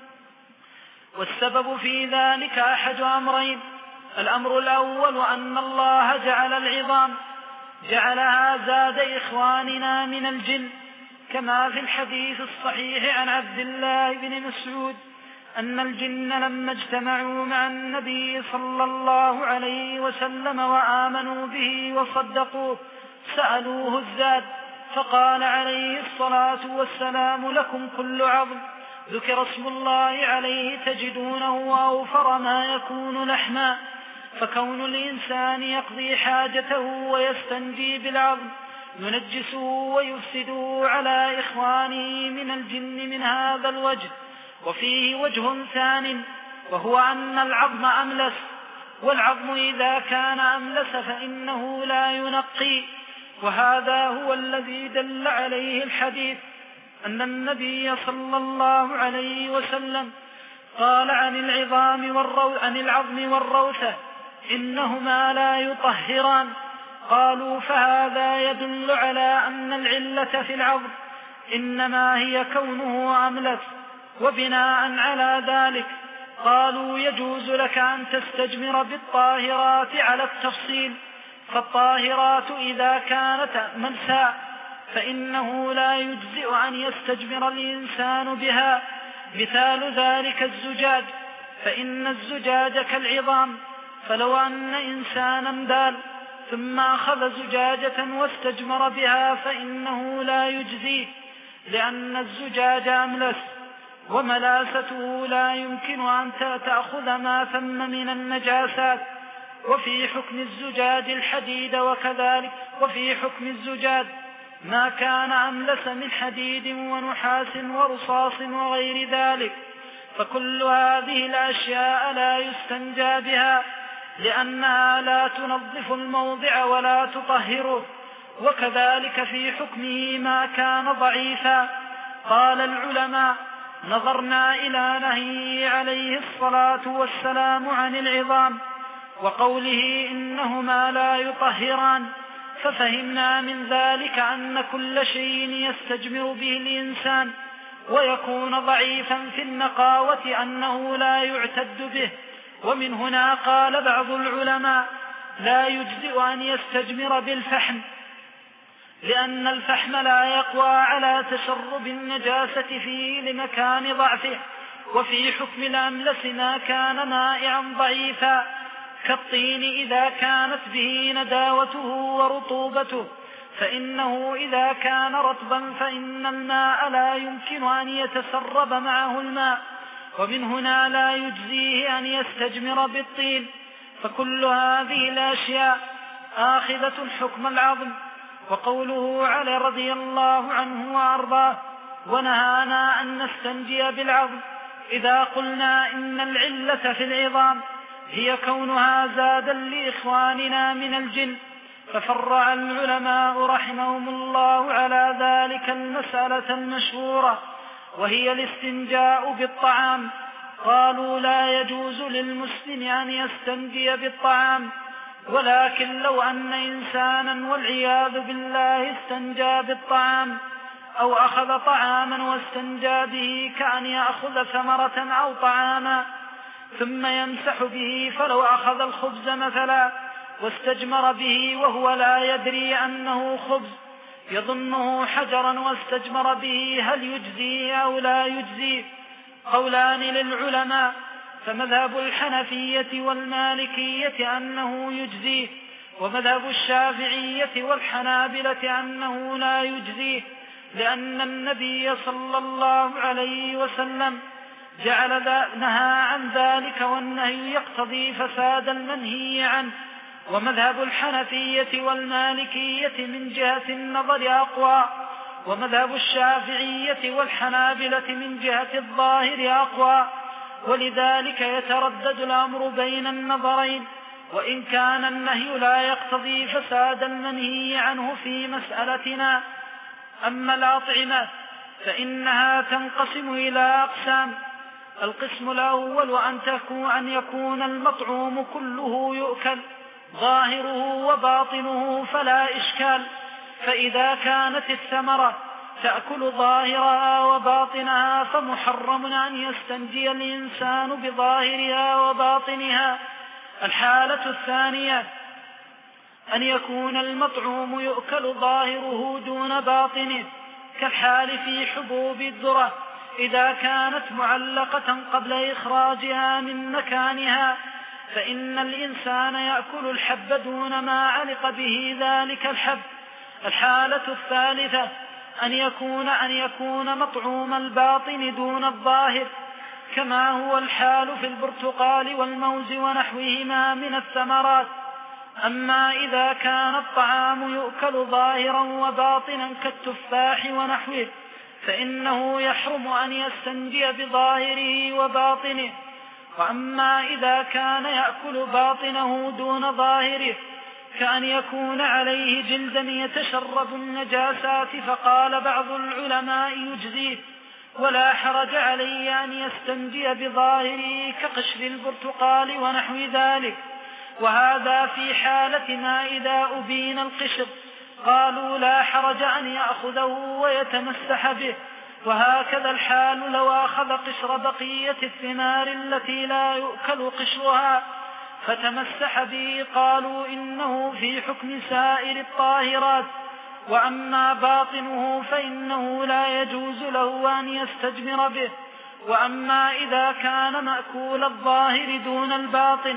والسبب في ذلك أحد أمرين: الأمر الأول أن الله جعل العظام جعلها زاد إخواننا من الجن، كما في الحديث الصحيح عن عبد الله بن مسعود أن الجن لما اجتمعوا مع النبي صلى الله عليه وسلم وآمنوا به وصدقوه سألوه الزاد، فقال عليه الصلاة والسلام: لكم كل عظم ذكر اسم الله عليه تجدونه أوفر ما يكون لحما. فكون الإنسان يقضي حاجته ويستنجي بالعظم ينجسه ويفسده على إخوانه من الجن من هذا الوجه. وفيه وجه ثان، وهو أن العظم أملس، والعظم إذا كان أملس فإنه لا ينقي، وهذا هو الذي دل عليه الحديث أن النبي صلى الله عليه وسلم قال عن العظم والروثة إنهما لا يطهران. قالوا: فهذا يدل على أن العلة في العظم إنما هي كونه أملس. وبناء على ذلك قالوا: يجوز لك أن تستجمر بالطاهرات على التفصيل، فالطاهرات إذا كانت ملسا فإنه لا يجزئ أن يستجمر الإنسان بها. مثال ذلك الزجاج، فإن الزجاج كالعظام، فلو أن إنسانا دال ثم أخذ زجاجة واستجمر بها فإنه لا يجزيه، لأن الزجاج أملس، وملاسته لا يمكن أن تأخذ ما ثم من النجاسات. وفي حكم الزجاج الحديد، وكذلك وفي حكم الزجاج ما كان أملس من حديد ونحاس ورصاص وغير ذلك. فكل هذه الأشياء لا يستنجى بها، لأنها لا تنظف الموضع ولا تطهره. وكذلك في حكمه ما كان ضعيفا. قال العلماء: نظرنا إلى نهيه عليه الصلاة والسلام عن العظام وقوله إنهما لا يطهران، ففهمنا من ذلك أن كل شيء يستجمر به الإنسان ويكون ضعيفا في النقاوة أنه لا يعتد به. ومن هنا قال بعض العلماء: لا يجزئ أن يستجمر بالفحم، لأن الفحم لا يقوى على تشرب النجاسة فيه لمكان ضعفه. وفي حكم الأملس ما كان مائعا ضعيفا كالطين إذا كانت به نداوته ورطوبته، فإنه إذا كان رطبا فإن الماء لا يمكن أن يتسرب معه الماء، ومن هنا لا يجزيه أن يستجمر بالطين. فكل هذه الأشياء آخذة حكم العظم. وقوله علي رضي الله عنه وأرضاه: ونهانا أن نستنجي بالعظم، إذا قلنا إن العلة في العظام هي كونها زادا لإخواننا من الجن. ففرع العلماء رحمهم الله على ذلك المسألة المشهورة، وهي الاستنجاء بالطعام. قالوا: لا يجوز للمسلم أن يستنجي بالطعام، ولكن لو أن إنسانا والعياذ بالله استنجى بالطعام أو أخذ طعاما واستنجى به، كأن يأخذ ثمرة أو طعاما ثم يمسح به، فلو أخذ الخبز مثلا واستجمر به وهو لا يدري أنه خبز، يظنه حجرا واستجمر به، هل يجزيه أو لا يجزيه؟ قولان للعلماء، فمذهب الحنفية والمالكية أنه يجزيه، ومذهب الشافعية والحنابلة أنه لا يجزيه، لأن النبي صلى الله عليه وسلم نهى عن ذلك، والنهي يقتضي فساد المنهي عنه. ومذهب الحنفية والمالكية من جهة النظر أقوى، ومذهب الشافعية والحنابلة من جهة الظاهر أقوى، ولذلك يتردد الأمر بين النظرين، وإن كان النهي لا يقتضي فساد المنهي عنه في مسألتنا. أما الأطعمة فإنها تنقسم إلى أقسام: القسم الأول أن يكون المطعوم كله يؤكل ظاهره وباطنه فلا إشكال، فإذا كانت الثمرة تأكل ظاهرها وباطنها فمحرم أن يستنجي الإنسان بظاهرها وباطنها. الحالة الثانية أن يكون المطعوم يؤكل ظاهره دون باطنه، كالحال في حبوب الذرة إذا كانت معلقة قبل إخراجها من مكانها، فإن الإنسان يأكل الحب دون ما علق به ذلك الحب. الحالة الثالثة أن يكون مطعوم الباطن دون الظاهر، كما هو الحال في البرتقال والموز ونحوهما من الثمرات. أما إذا كان الطعام يؤكل ظاهرا وباطنا كالتفاح ونحوه، فإنه يحرم أن يستنجي بظاهره وباطنه. وأما إذا كان يأكل باطنه دون ظاهره، كأن يكون عليه جلدا يتشرب النجاسات، فقال بعض العلماء يجزيه ولا حرج عليه أن يستنجي بظاهره كقشر البرتقال ونحو ذلك، وهذا في حالة ما إذا أبين القشر قالوا لا حرج أن يأخذه ويتمسح به. وهكذا الحال لو أخذ قشر بقية الثمار التي لا يؤكل قشرها، فتمسح به قالوا إنه في حكم سائر الطاهرات، وأما باطنه فإنه لا يجوز له أن يستجمر به. وأما إذا كان مأكول الظاهر دون الباطن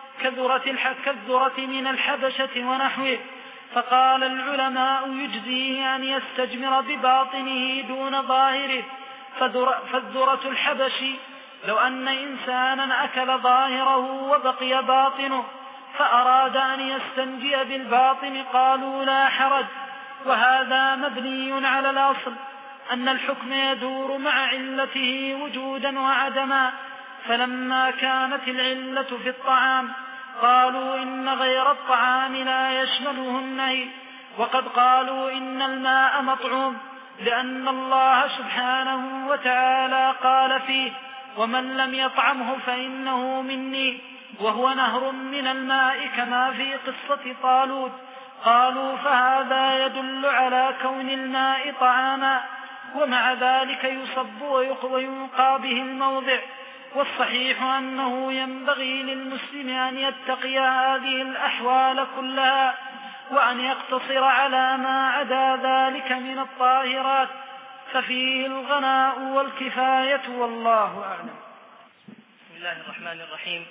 كالذرة من الحبشة ونحوه، فقال العلماء يجزيه أن يستجمر بباطنه دون ظاهره. فالذرة الحبشي لو أن إنسانا أكل ظاهره وبقي باطنه فأراد أن يستنجي بالباطن قالوا لا حرج. وهذا مبني على الأصل أن الحكم يدور مع علته وجودا وعدما، فلما كانت العلة في الطعام قالوا إن غير الطعام لا يشمله النهي، وقد قالوا إن الماء مطعوم لأن الله سبحانه وتعالى قال فيه ومن لم يطعمه فإنه مني، وهو نهر من الماء كما في قصة طالوت. قالوا فهذا يدل على كون الماء طعاما، ومع ذلك يصب وينقى به الموضع. والصحيح أنه ينبغي للمسلم أن يتقي هذه الأحوال كلها وأن يقتصر على ما عدا ذلك من الطاهرات، ففيه الغناء والكفاية والله أعلم. بسم الله الرحمن الرحيم.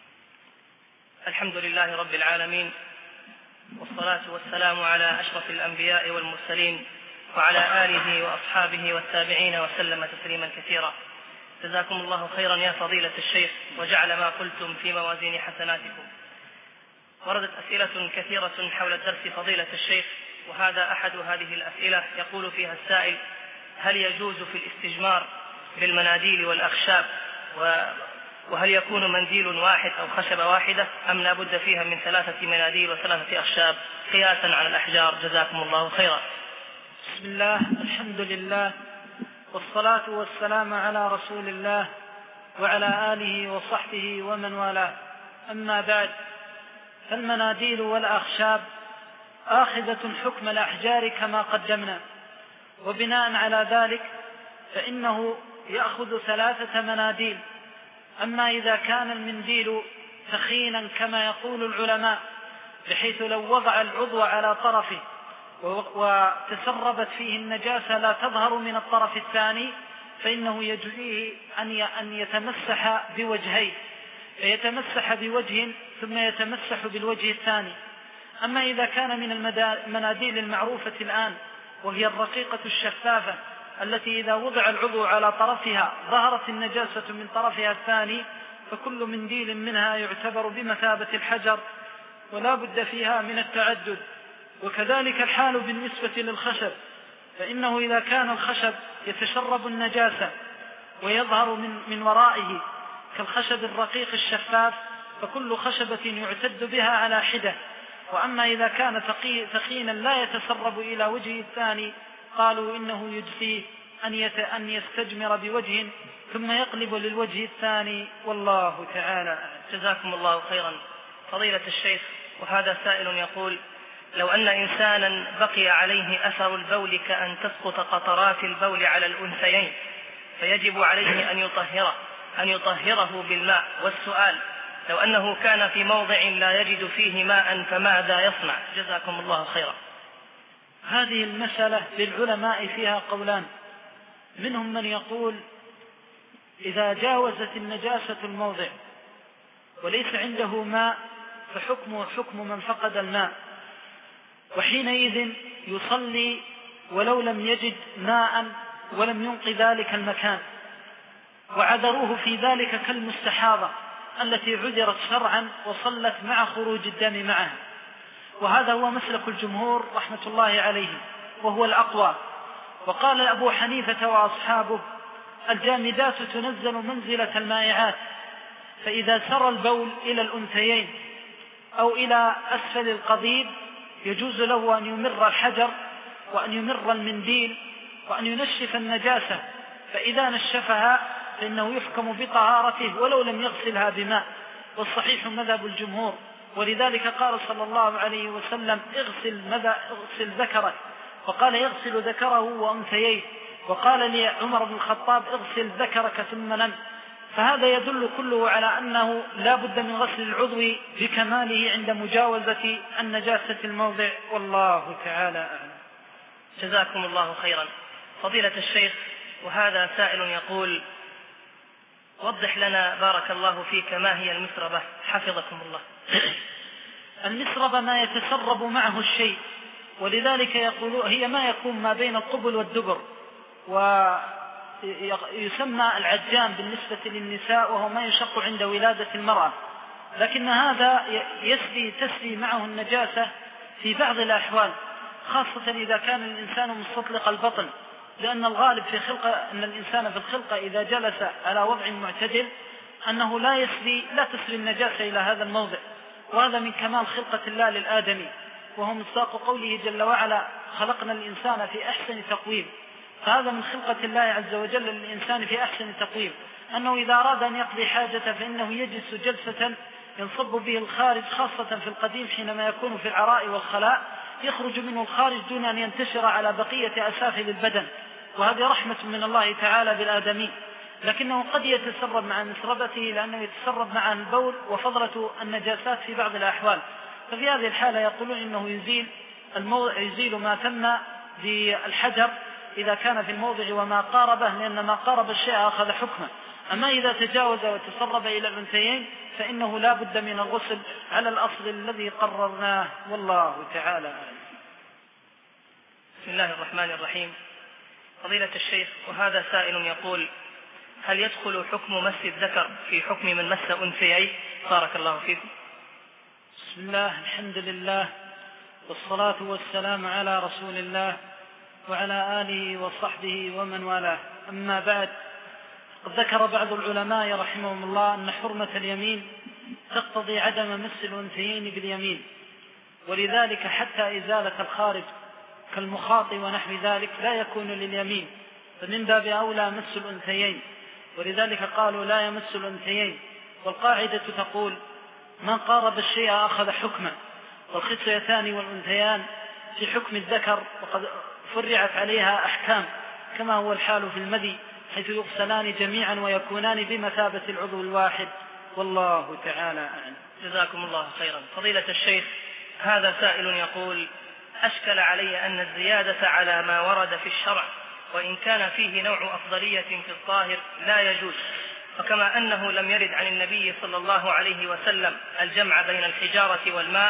الحمد لله رب العالمين، والصلاة والسلام على أشرف الأنبياء والمرسلين وعلى آله وأصحابه والتابعين وسلم تسليما كثيرا. جزاكم الله خيرا يا فضيلة الشيخ، وجعل ما قلتم في موازين حسناتكم. وردت أسئلة كثيرة حول الدرس فضيلة الشيخ، وهذا أحد هذه الأسئلة. يقول فيها السائل: هل يجوز في الاستجمار بالمناديل والأخشاب، وهل يكون منديل واحد أو خشبة واحدة، أم لا بد فيها من 3 مناديل و3 أخشاب قياسا على الأحجار؟ جزاكم الله خيرا. بسم الله، الحمد لله، والصلاة والسلام على رسول الله وعلى آله وصحبه ومن والاه. أما بعد، فالمناديل والأخشاب آخذة حكم الأحجار كما قدمنا، وبناء على ذلك فإنه يأخذ 3 مناديل. أما إذا كان المنديل ثخينا كما يقول العلماء بحيث لو وضع العضو على طرفه وتسربت فيه النجاسة لا تظهر من الطرف الثاني، فإنه يجزيه أن يتمسح بوجهين، فيتمسح بوجه ثم يتمسح بالوجه الثاني. أما إذا كان من المناديل المعروفة الآن وهي الرقيقة الشفافة التي إذا وضع العضو على طرفها ظهرت النجاسة من طرفها الثاني، فكل منديل منها يعتبر بمثابة الحجر ولا بد فيها من التعدد. وكذلك الحال بالنسبة للخشب، فإنه إذا كان الخشب يتشرب النجاسة ويظهر من ورائه كالخشب الرقيق الشفاف، فكل خشبة يعتد بها على حدة. وأما إذا كان ثقينا لا يتسرب إلى وجه الثاني، قالوا إنه يجزيه أن يستجمر بوجه ثم يقلب للوجه الثاني، والله تعالى. جزاكم الله خيرا فضيلة الشيخ. وهذا سائل يقول: لو أن إنسانا بقي عليه أثر البول كأن تسقط قطرات البول على الأنثيين، فيجب عليه أن يطهره بالماء. والسؤال: لو أنه كان في موضع لا يجد فيه ماء فماذا يصنع؟ جزاكم الله خيرا. هذه المسألة للعلماء فيها قولان، منهم من يقول إذا جاوزت النجاسة الموضع وليس عنده ماء فحكمه حكم من فقد الماء، وحينئذ يصلي ولو لم يجد ماء ولم ينق ذلك المكان، وعذروه في ذلك كالمستحاضة التي عذرت شرعا وصلت مع خروج الدم معها. وهذا هو مسلك الجمهور رحمة الله عليهم، وهو الأقوى. وقال أبو حنيفة وأصحابه: الجامدات تنزل منزلة المائعات، فإذا سر البول إلى الأنثيين أو إلى أسفل القضيب يجوز له أن يمر الحجر وأن يمر المنديل وأن ينشف النجاسة، فإذا نشفها فإنه يحكم بطهارته ولو لم يغسلها بماء، والصحيح مذهب الجمهور. ولذلك قال صلى الله عليه وسلم: اغسل ذكرك، وقال يغسل ذكره وأنثييه. وقال لي عمر بن الخطاب: اغسل ذكرك ثم نم. فهذا يدل كله على أنه لا بد من غسل العضو بكماله عند مجاوزة النجاسة الموضع، والله تعالى أعلم. جزاكم الله خيرا. فضيلة الشيخ، وهذا سائل يقول: وضح لنا بارك الله فيك ما هي المسربة حفظكم الله. المسربة ما يتسرب معه الشيء، ولذلك يقولون هي ما يكون ما بين القبل والدبر، ويسمى العجام بالنسبة للنساء، وهو ما يشق عند ولادة المرأة، لكن هذا تسري معه النجاسة في بعض الأحوال، خاصة إذا كان الإنسان مستطلق البطن، لأن الغالب في خلقة أن الإنسان في الخلقة إذا جلس على وضع معتدل أنه لا تسري النجاسة إلى هذا الموضع، وهذا من كمال خلقة الله للآدمي، وهو مصداق قوله جل وعلا: خلقنا الإنسان في أحسن تقويم. فهذا من خلقة الله عز وجل للإنسان في أحسن تقويم، أنه إذا أراد أن يقضي حاجته فإنه يجلس جلسة ينصب به الخارج، خاصة في القديم حينما يكون في العراء والخلاء يخرج منه الخارج دون أن ينتشر على بقية أسافل البدن، وهذه رحمة من الله تعالى بالآدمين. لكنه قد يتسرب مع مسربته لأنه يتسرب مع البول وفضلة النجاسات في بعض الأحوال، ففي هذه الحالة يقولون إنه يزيل ما تم بالحجر إذا كان في الموضع وما قاربه، لأن ما قارب الشيء أخذ حكمه. أما إذا تجاوز وتسرب إلى الأنثيين فإنه لا بد من الغسل على الأصل الذي قررناه، والله تعالى أعلم. بسم الله الرحمن الرحيم. فضيلة الشيخ، وهذا سائل يقول: هل يدخل حكم مس الذكر في حكم من مس أنثيين؟ بارك الله فيكم. بسم الله، الحمد لله، والصلاة والسلام على رسول الله وعلى آله وصحبه ومن والاه، أما بعد، قد ذكر بعض العلماء رحمهم الله أن حرمة اليمين تقتضي عدم مس الأنثيين باليمين، ولذلك حتى إزالة الخارج كالمخاط ونحو ذلك لا يكون لليمين، فمن باب أولى مس الأنثيين، ولذلك قالوا لا يمس الأنثيين. والقاعدة تقول: من قارب الشيء أخذ حكمه، والخصيتان والأنثيان في حكم الذكر، وقد فرعت عليها أحكام كما هو الحال في المذي، حيث يغسلان جميعا ويكونان بمثابة العضو الواحد، والله تعالى أعلم. جزاكم الله خيرا. فضيلة الشيخ، هذا سائل يقول: أشكل علي أن الزيادة على ما ورد في الشرع وإن كان فيه نوع أفضلية في الظاهر لا يجوز، فكما أنه لم يرد عن النبي صلى الله عليه وسلم الجمع بين الحجارة والماء،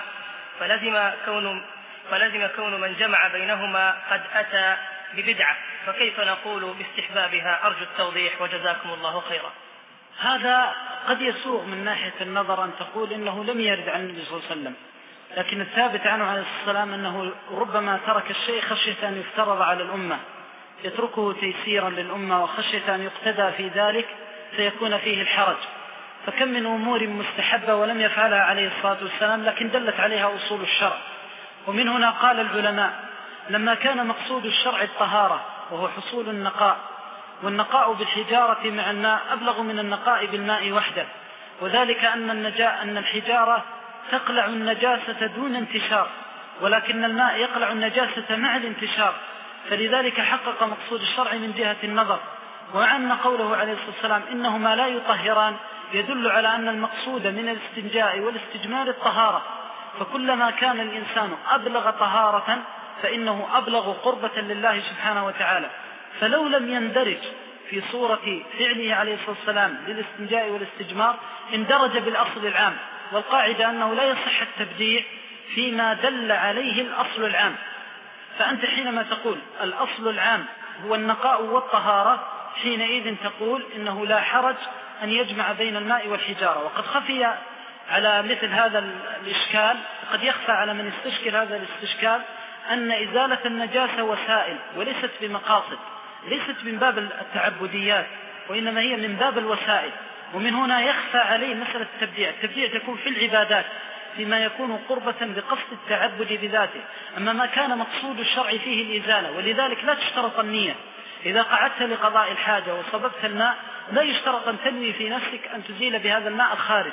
فلزم كون من جمع بينهما قد أتى ببدعة، فكيف نقول باستحبابها؟ أرجو التوضيح وجزاكم الله خيرا. هذا قد يسوغ من ناحية النظر أن تقول إنه لم يرد عن النبي صلى الله عليه وسلم، لكن الثابت عنه عليه الصلاة والسلام أنه ربما ترك الشيء خشية أن يفترض على الأمة، يتركه تيسيرا للأمة، وخشية أن يقتدى في ذلك فيكون فيه الحرج. فكم من أمور مستحبة ولم يفعلها عليه الصلاة والسلام لكن دلت عليها أصول الشرع. ومن هنا قال العلماء: لما كان مقصود الشرع الطهارة وهو حصول النقاء، والنقاء بالحجارة مع الماء أبلغ من النقاء بالماء وحده، وذلك أن الحجارة تقلع النجاسة دون انتشار، ولكن الماء يقلع النجاسة مع الانتشار، فلذلك حقق مقصود الشرع من جهة النظر. وأن قوله عليه الصلاة والسلام إنهما لا يطهران يدل على أن المقصود من الاستنجاء والاستجمار الطهارة، فكلما كان الإنسان أبلغ طهارة فإنه أبلغ قربة لله سبحانه وتعالى. فلو لم يندرج في صورة فعله عليه الصلاة والسلام للاستنجاء والاستجمار اندرج بالأصل العام، والقاعدة أنه لا يصح التبديع فيما دل عليه الأصل العام. فأنت حينما تقول الأصل العام هو النقاء والطهارة حينئذ تقول إنه لا حرج أن يجمع بين الماء والحجارة. وقد خفي على مثل هذا الإشكال، وقد يخفى على من استشكل هذا الاستشكال، أن إزالة النجاسة وسائل وليست بمقاصد، ليست من باب التعبديات وإنما هي من باب الوسائل. ومن هنا يخفى عليه مسألة التبديع. التبديع تكون في العبادات فيما يكون قربة بقصد التعبد بذاته، أما ما كان مقصود الشرع فيه الإزالة، ولذلك لا تشترط النية. إذا قعدت لقضاء الحاجة وصببت الماء لا يشترط أن تنوي في نفسك أن تزيل بهذا الماء الخارج،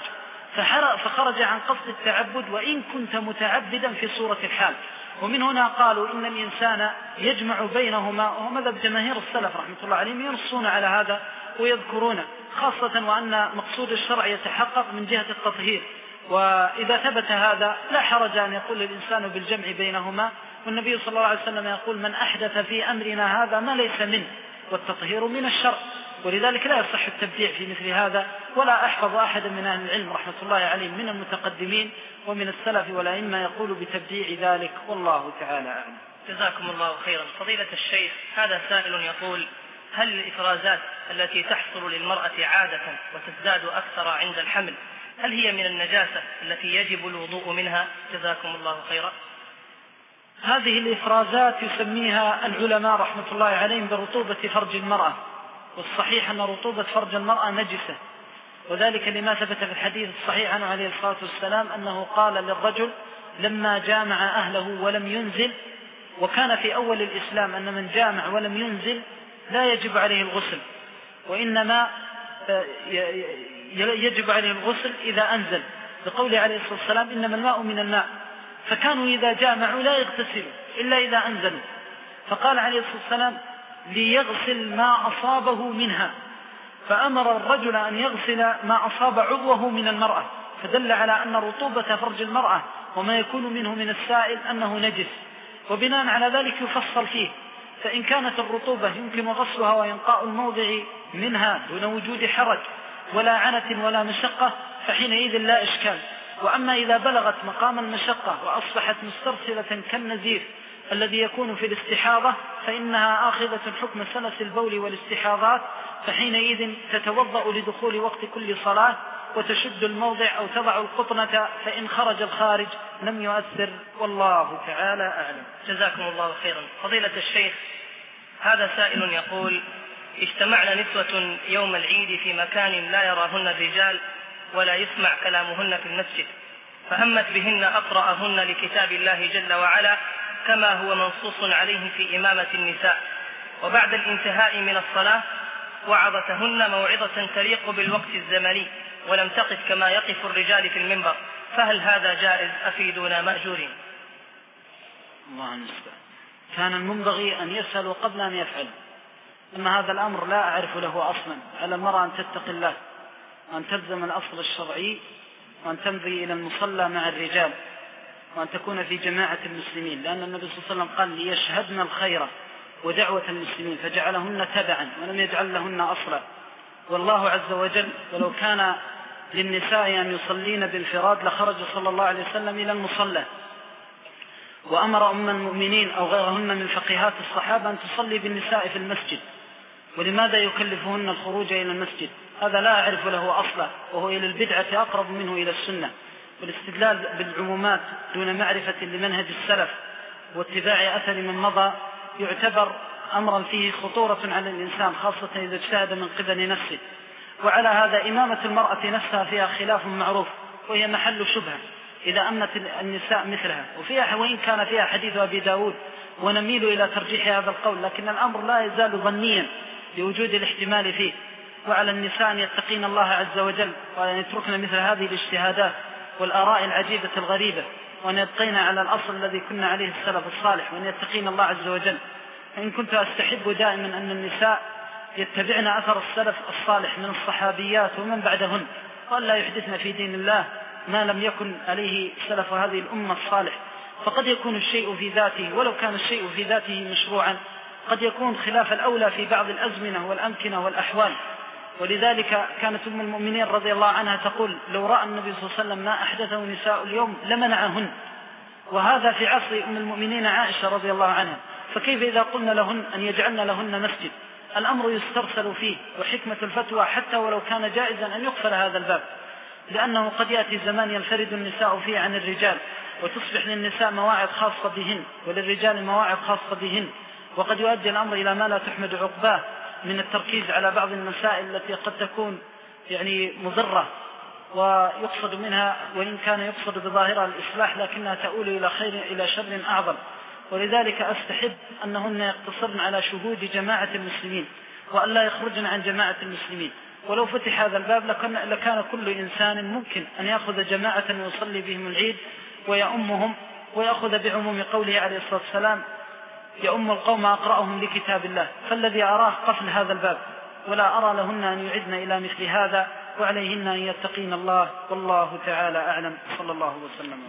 فخرج عن قصد التعبد وإن كنت متعبدا في صورة الحال. ومن هنا قالوا إن الإنسان يجمع بينهما، وهو مذهب جماهير السلف رحمة الله عليهم ينصون على هذا ويذكرون، خاصة وأن مقصود الشرع يتحقق من جهة التطهير، وإذا ثبت هذا لا حرج أن يقول الإنسان بالجمع بينهما. والنبي صلى الله عليه وسلم يقول: من أحدث في أمرنا هذا ما ليس منه، والتطهير من الشرع. ولذلك لا يصح التبديع في مثل هذا، ولا أحفظ أحد من أهل العلم رحمة الله عليهم من المتقدمين ومن السلف والأئمة يقول بتبديع ذلك، والله تعالى أعلم. جزاكم الله خيرا. فضيلة الشيخ، هذا سائل يقول: هل الإفرازات التي تحصل للمرأة عادة وتزداد أكثر عند الحمل هل هي من النجاسة التي يجب الوضوء منها؟ جزاكم الله خيرا. هذه الإفرازات يسميها العلماء رحمة الله عليهم برطوبة فرج المرأة، والصحيح أن رطوبة فرج المرأة نجسة، وذلك لما ثبت في الحديث الصحيح عنه عليه الصلاة والسلام أنه قال للرجل لما جامع أهله ولم ينزل، وكان في أول الإسلام أن من جامع ولم ينزل لا يجب عليه الغسل، وإنما يجب عليه الغسل إذا أنزل، بقوله عليه الصلاة والسلام: إنما الماء من الماء. فكانوا إذا جامعوا لا يغتسلوا إلا إذا أنزلوا، فقال عليه الصلاة والسلام: ليغسل ما أصابه منها، فأمر الرجل أن يغسل ما أصاب عضوه من المرأة، فدل على أن رطوبة فرج المرأة وما يكون منه من السائل أنه نجس، وبناء على ذلك يفصل فيه. فإن كانت الرطوبة يمكن غسلها وينقاء الموضع منها دون وجود حرج ولا عنة ولا مشقة فحينئذ لا إشكال. وأما إذا بلغت مقام المشقة وأصبحت مسترسلة كالنزيف الذي يكون في الاستحاضة فإنها آخذة حكم سلس البول والاستحاضات، فحينئذ تتوضأ لدخول وقت كل صلاة وتشد الموضع أو تضع القطنة، فإن خرج الخارج لم يؤثر، والله تعالى أعلم. جزاكم الله خيرا. فضيلة الشيخ، هذا سائل يقول: اجتمعنا نسوة يوم العيد في مكان لا يراهن الرجال ولا يسمع كلامهن في المسجد، فهمت بهن أقرأهن لكتاب الله جل وعلا كما هو منصوص عليه في إمامة النساء، وبعد الانتهاء من الصلاة وعظتهن موعظة تليق بالوقت الزمني ولم تقف كما يقف الرجال في المنبر، فهل هذا جائز؟ أفيدونا مأجورين. الله المستعان. كان المنبغي أن يسألوا قبل أن يفعل، أما هذا الأمر لا أعرف له أصلا. على المرأة أن تتقي الله وأن تلزم الأصل الشرعي وأن تمضي إلى المصلى مع الرجال وأن تكون في جماعة المسلمين، لأن النبي صلى الله عليه وسلم قال: ليشهدن الخير ودعوة المسلمين، فجعلهن تبعا ولم يجعل لهن أصلا. والله عز وجل ولو كان للنساء أن يصلين بانفراد لخرج صلى الله عليه وسلم إلى المصلى، وأمر أم المؤمنين أو غيرهن من فقيهات الصحابة أن تصلي بالنساء في المسجد. ولماذا يكلفهن الخروج إلى المسجد؟ هذا لا أعرف له أصلا، وهو إلى البدعة أقرب منه إلى السنة. والاستدلال بالعمومات دون معرفة لمنهج السلف واتباع أثر من مضى يعتبر أمرا فيه خطورة على الإنسان، خاصة إذا اجتهد من قبل نفسه. وعلى هذا إمامة المرأة نفسها فيها خلاف معروف، وهي محل شبهة إذا أمنت النساء مثلها، وفيها وإن كان فيها حديث أبي داود ونميل إلى ترجيح هذا القول، لكن الأمر لا يزال ظنيا بوجود الاحتمال فيه. وعلى النساء أن يتقين الله عز وجل وأن يتركن مثل هذه الاجتهادات والآراء العجيبة الغريبة، وأن يبقين على الأصل الذي كنا عليه السلف الصالح، وأن يتقين الله عز وجل. فإن كنت أستحب دائما أن النساء يتبعن أثر السلف الصالح من الصحابيات ومن بعدهن، وأن لا يحدثن في دين الله ما لم يكن عليه سلف هذه الأمة الصالح. فقد يكون الشيء في ذاته، ولو كان الشيء في ذاته مشروعا، قد يكون خلاف الأولى في بعض الأزمنة والأمكنة والأحوال. ولذلك كانت أم المؤمنين رضي الله عنها تقول: لو رأى النبي صلى الله عليه وسلم ما أحدثه نساء اليوم لمنعهن، وهذا في عصر أم المؤمنين عائشة رضي الله عنها. فكيف إذا قلنا لهن أن يجعلن لهن مسجد؟ الأمر يسترسل فيه، وحكمة الفتوى حتى ولو كان جائزا أن يقفل هذا الباب، لأنه قد يأتي زمان ينفرد النساء فيه عن الرجال، وتصبح للنساء مواعظ خاصة بهن وللرجال مواعظ خاصة بهن، وقد يؤدي الأمر إلى ما لا تحمد عقباه من التركيز على بعض المسائل التي قد تكون مضرة ويقصد منها، وإن كان يقصد بظاهرها الإصلاح، لكنها تؤول إلى شر أعظم. ولذلك أستحب أنهن يقتصرن على شهود جماعة المسلمين وأن لا يخرجن عن جماعة المسلمين. ولو فتح هذا الباب لكان كل إنسان ممكن أن يأخذ جماعة ويصلي بهم العيد ويأمهم، ويأخذ بعموم قوله عليه الصلاة والسلام يأم القوم أقرأهم لكتاب الله. فالذي أراه قفل هذا الباب، ولا أرى لهن أن يعدن إلى مثل هذا، وعليهن أن يتقين الله، والله تعالى أعلم. صلى الله وسلم.